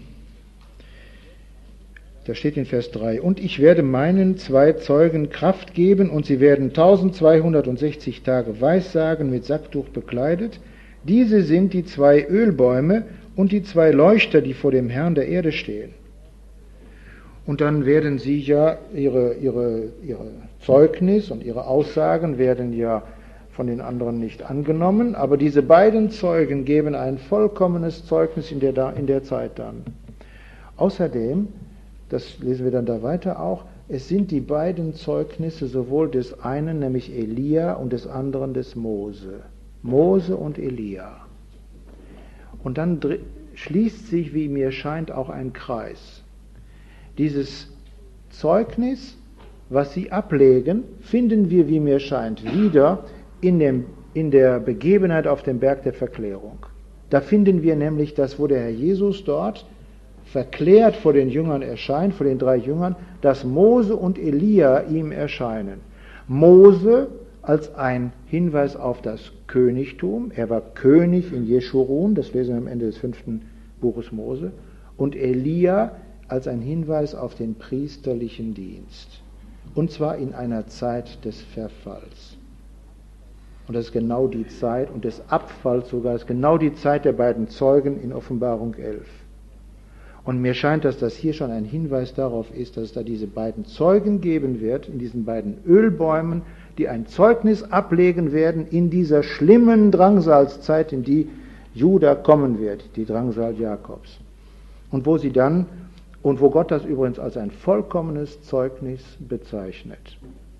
Da steht in Vers drei, und ich werde meinen zwei Zeugen Kraft geben, und sie werden eintausendzweihundertsechzig Tage Weissagen mit Sacktuch bekleidet. Diese sind die zwei Ölbäume und die zwei Leuchter, die vor dem Herrn der Erde stehen. Und dann werden sie ja, ihre, ihre, ihre Zeugnis und ihre Aussagen werden ja von den anderen nicht angenommen, aber diese beiden Zeugen geben ein vollkommenes Zeugnis in der, in der Zeit dann. Außerdem, das lesen wir dann da weiter auch, es sind die beiden Zeugnisse sowohl des einen, nämlich Elia, und des anderen des Mose. Mose und Elia. Und dann schließt sich, wie mir scheint, auch ein Kreis. Dieses Zeugnis, was sie ablegen, finden wir, wie mir scheint, wieder in, dem, in der Begebenheit auf dem Berg der Verklärung. Da finden wir nämlich das, wo der Herr Jesus dort verklärt vor den Jüngern erscheint, vor den drei Jüngern, dass Mose und Elia ihm erscheinen. Mose als ein Hinweis auf das Königtum. Er war König in Jeschurun, das lesen wir am Ende des fünften Buches Mose. Und Elia als ein Hinweis auf den priesterlichen Dienst. Und zwar in einer Zeit des Verfalls. Und das ist genau die Zeit, und des Abfalls sogar, ist genau die Zeit der beiden Zeugen in Offenbarung elf. Und mir scheint, dass das hier schon ein Hinweis darauf ist, dass es da diese beiden Zeugen geben wird, in diesen beiden Ölbäumen, die ein Zeugnis ablegen werden in dieser schlimmen Drangsalszeit, in die Juda kommen wird, die Drangsal Jakobs. Und wo sie dann, und wo Gott das übrigens als ein vollkommenes Zeugnis bezeichnet.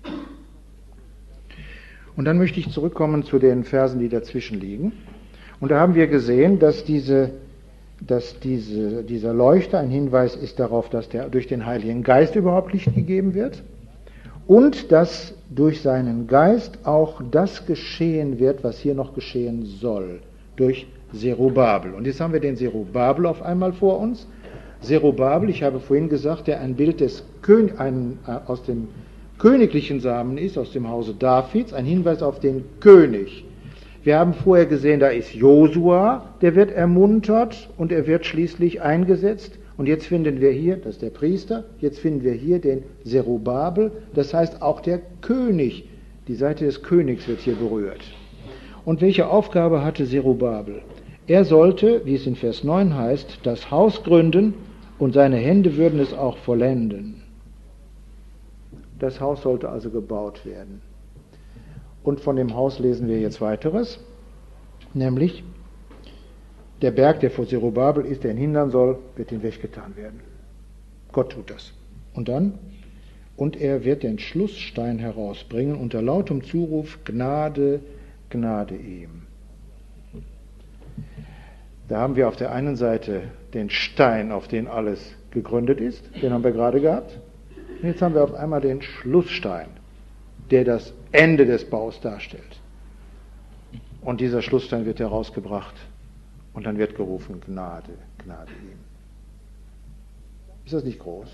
Und dann möchte ich zurückkommen zu den Versen, die dazwischen liegen. Und da haben wir gesehen, dass diese dass diese, dieser Leuchter ein Hinweis ist darauf, dass der durch den Heiligen Geist überhaupt Licht gegeben wird und dass durch seinen Geist auch das geschehen wird, was hier noch geschehen soll, durch Zerubabel. Und jetzt haben wir den Zerubabel auf einmal vor uns. Zerubabel, ich habe vorhin gesagt, der ein Bild des Kön- ein, äh, aus dem königlichen Samen ist, aus dem Hause Davids, ein Hinweis auf den König. Wir haben vorher gesehen, da ist Josua, der wird ermuntert und er wird schließlich eingesetzt. Und jetzt finden wir hier, das ist der Priester, jetzt finden wir hier den Zerubabel, das heißt auch der König. Die Seite des Königs wird hier berührt. Und welche Aufgabe hatte Zerubabel? Er sollte, wie es in Vers neun heißt, das Haus gründen und seine Hände würden es auch vollenden. Das Haus sollte also gebaut werden. Und von dem Haus lesen wir jetzt weiteres, nämlich der Berg, der vor Zerubabel ist, der ihn hindern soll, wird ihm weggetan werden. Gott tut das. Und dann? Und er wird den Schlussstein herausbringen unter lautem Zuruf, Gnade, Gnade ihm. Da haben wir auf der einen Seite den Stein, auf den alles gegründet ist, den haben wir gerade gehabt. Und jetzt haben wir auf einmal den Schlussstein, der das Ende des Baus darstellt. Und dieser Schlussstein wird herausgebracht und dann wird gerufen, Gnade, Gnade ihm. Ist das nicht groß?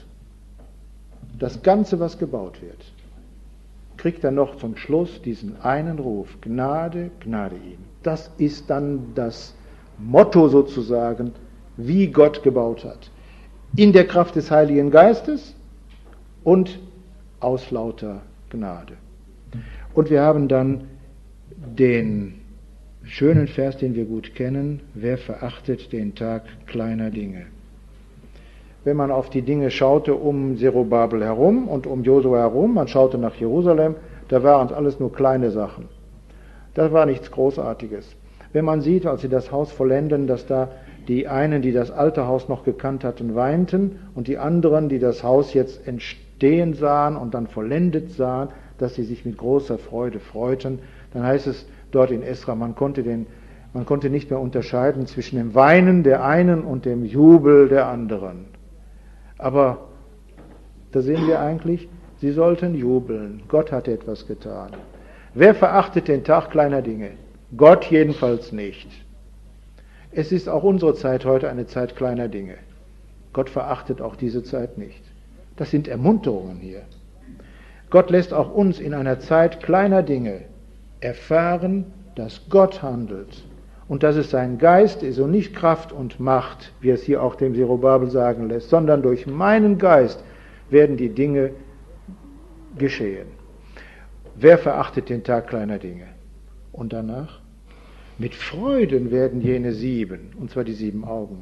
Das Ganze, was gebaut wird, kriegt dann noch zum Schluss diesen einen Ruf, Gnade, Gnade ihm. Das ist dann das Motto sozusagen, wie Gott gebaut hat. In der Kraft des Heiligen Geistes und aus lauter Gnade. Und wir haben dann den schönen Vers, den wir gut kennen, wer verachtet den Tag kleiner Dinge. Wenn man auf die Dinge schaute um Zerubabel herum und um Josua herum, man schaute nach Jerusalem, da waren es alles nur kleine Sachen. Das war nichts Großartiges. Wenn man sieht, als sie das Haus vollenden, dass da die einen, die das alte Haus noch gekannt hatten, weinten und die anderen, die das Haus jetzt entstehen sahen und dann vollendet sahen, dass sie sich mit großer Freude freuten, dann heißt es dort in Esra, man konnte, den, man konnte nicht mehr unterscheiden zwischen dem Weinen der einen und dem Jubel der anderen. Aber da sehen wir eigentlich, sie sollten jubeln. Gott hatte etwas getan. Wer verachtet den Tag kleiner Dinge? Gott jedenfalls nicht. Es ist auch unsere Zeit heute eine Zeit kleiner Dinge. Gott verachtet auch diese Zeit nicht. Das sind Ermunterungen hier. Gott lässt auch uns in einer Zeit kleiner Dinge erfahren, dass Gott handelt und dass es sein Geist ist und nicht Kraft und Macht, wie es hier auch dem Zerubabel sagen lässt, sondern durch meinen Geist werden die Dinge geschehen. Wer verachtet den Tag kleiner Dinge? Und danach? Mit Freuden werden jene sieben, und zwar die sieben Augen,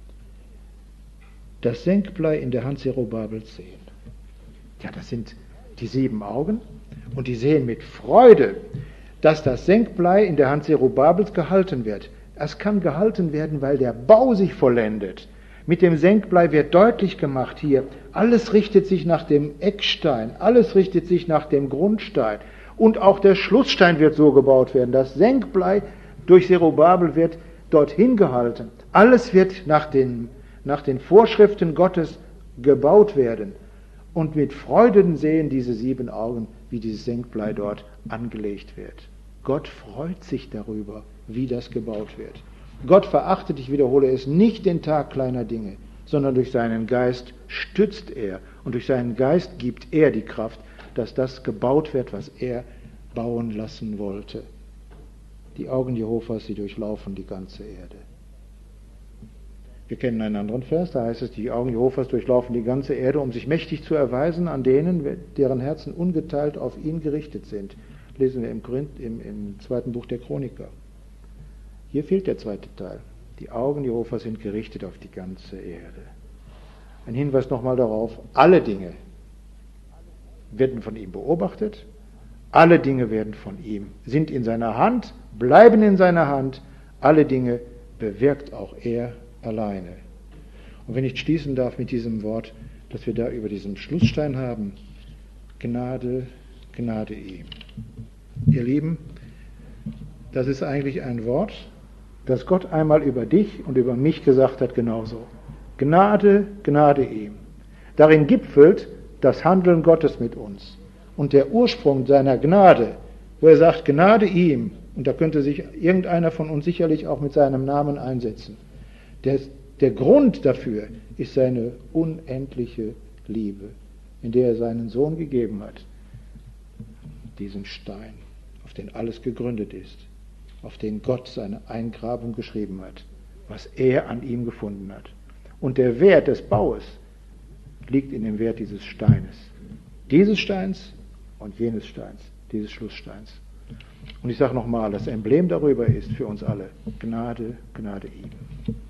das Senkblei in der Hand Zerubabels sehen. Ja, das sind die sieben Augen und die sehen mit Freude, dass das Senkblei in der Hand Zerubabels gehalten wird. Es kann gehalten werden, weil der Bau sich vollendet. Mit dem Senkblei wird deutlich gemacht hier, alles richtet sich nach dem Eckstein, alles richtet sich nach dem Grundstein und auch der Schlussstein wird so gebaut werden. Das Senkblei durch Zerubabel wird dorthin gehalten. Alles wird nach den, nach den Vorschriften Gottes gebaut werden. Und mit Freuden sehen diese sieben Augen, wie dieses Senkblei dort angelegt wird. Gott freut sich darüber, wie das gebaut wird. Gott verachtet, ich wiederhole es, nicht den Tag kleiner Dinge, sondern durch seinen Geist stützt er und durch seinen Geist gibt er die Kraft, dass das gebaut wird, was er bauen lassen wollte. Die Augen Jehovas, sie durchlaufen die ganze Erde. Wir kennen einen anderen Vers, da heißt es, die Augen Jehovas durchlaufen die ganze Erde, um sich mächtig zu erweisen an denen, deren Herzen ungeteilt auf ihn gerichtet sind. Lesen wir im, Korinth, im, im zweiten Buch der Chroniker. Hier fehlt der zweite Teil. Die Augen Jehovas sind gerichtet auf die ganze Erde. Ein Hinweis nochmal darauf, alle Dinge werden von ihm beobachtet, alle Dinge werden von ihm, sind in seiner Hand, bleiben in seiner Hand, alle Dinge bewirkt auch er alleine. Und wenn ich schließen darf mit diesem Wort, dass wir da über diesem Schlussstein haben, Gnade, Gnade ihm. Ihr Lieben, das ist eigentlich ein Wort, das Gott einmal über dich und über mich gesagt hat, genauso. Gnade, Gnade ihm. Darin gipfelt das Handeln Gottes mit uns. Und der Ursprung seiner Gnade, wo er sagt, Gnade ihm, und da könnte sich irgendeiner von uns sicherlich auch mit seinem Namen einsetzen. Der, der Grund dafür ist seine unendliche Liebe, in der er seinen Sohn gegeben hat. Diesen Stein, auf den alles gegründet ist, auf den Gott seine Eingrabung geschrieben hat, was er an ihm gefunden hat. Und der Wert des Baues liegt in dem Wert dieses Steines. Dieses Steins und jenes Steins, dieses Schlusssteins. Und ich sage nochmal, das Emblem darüber ist für uns alle Gnade, Gnade ihm.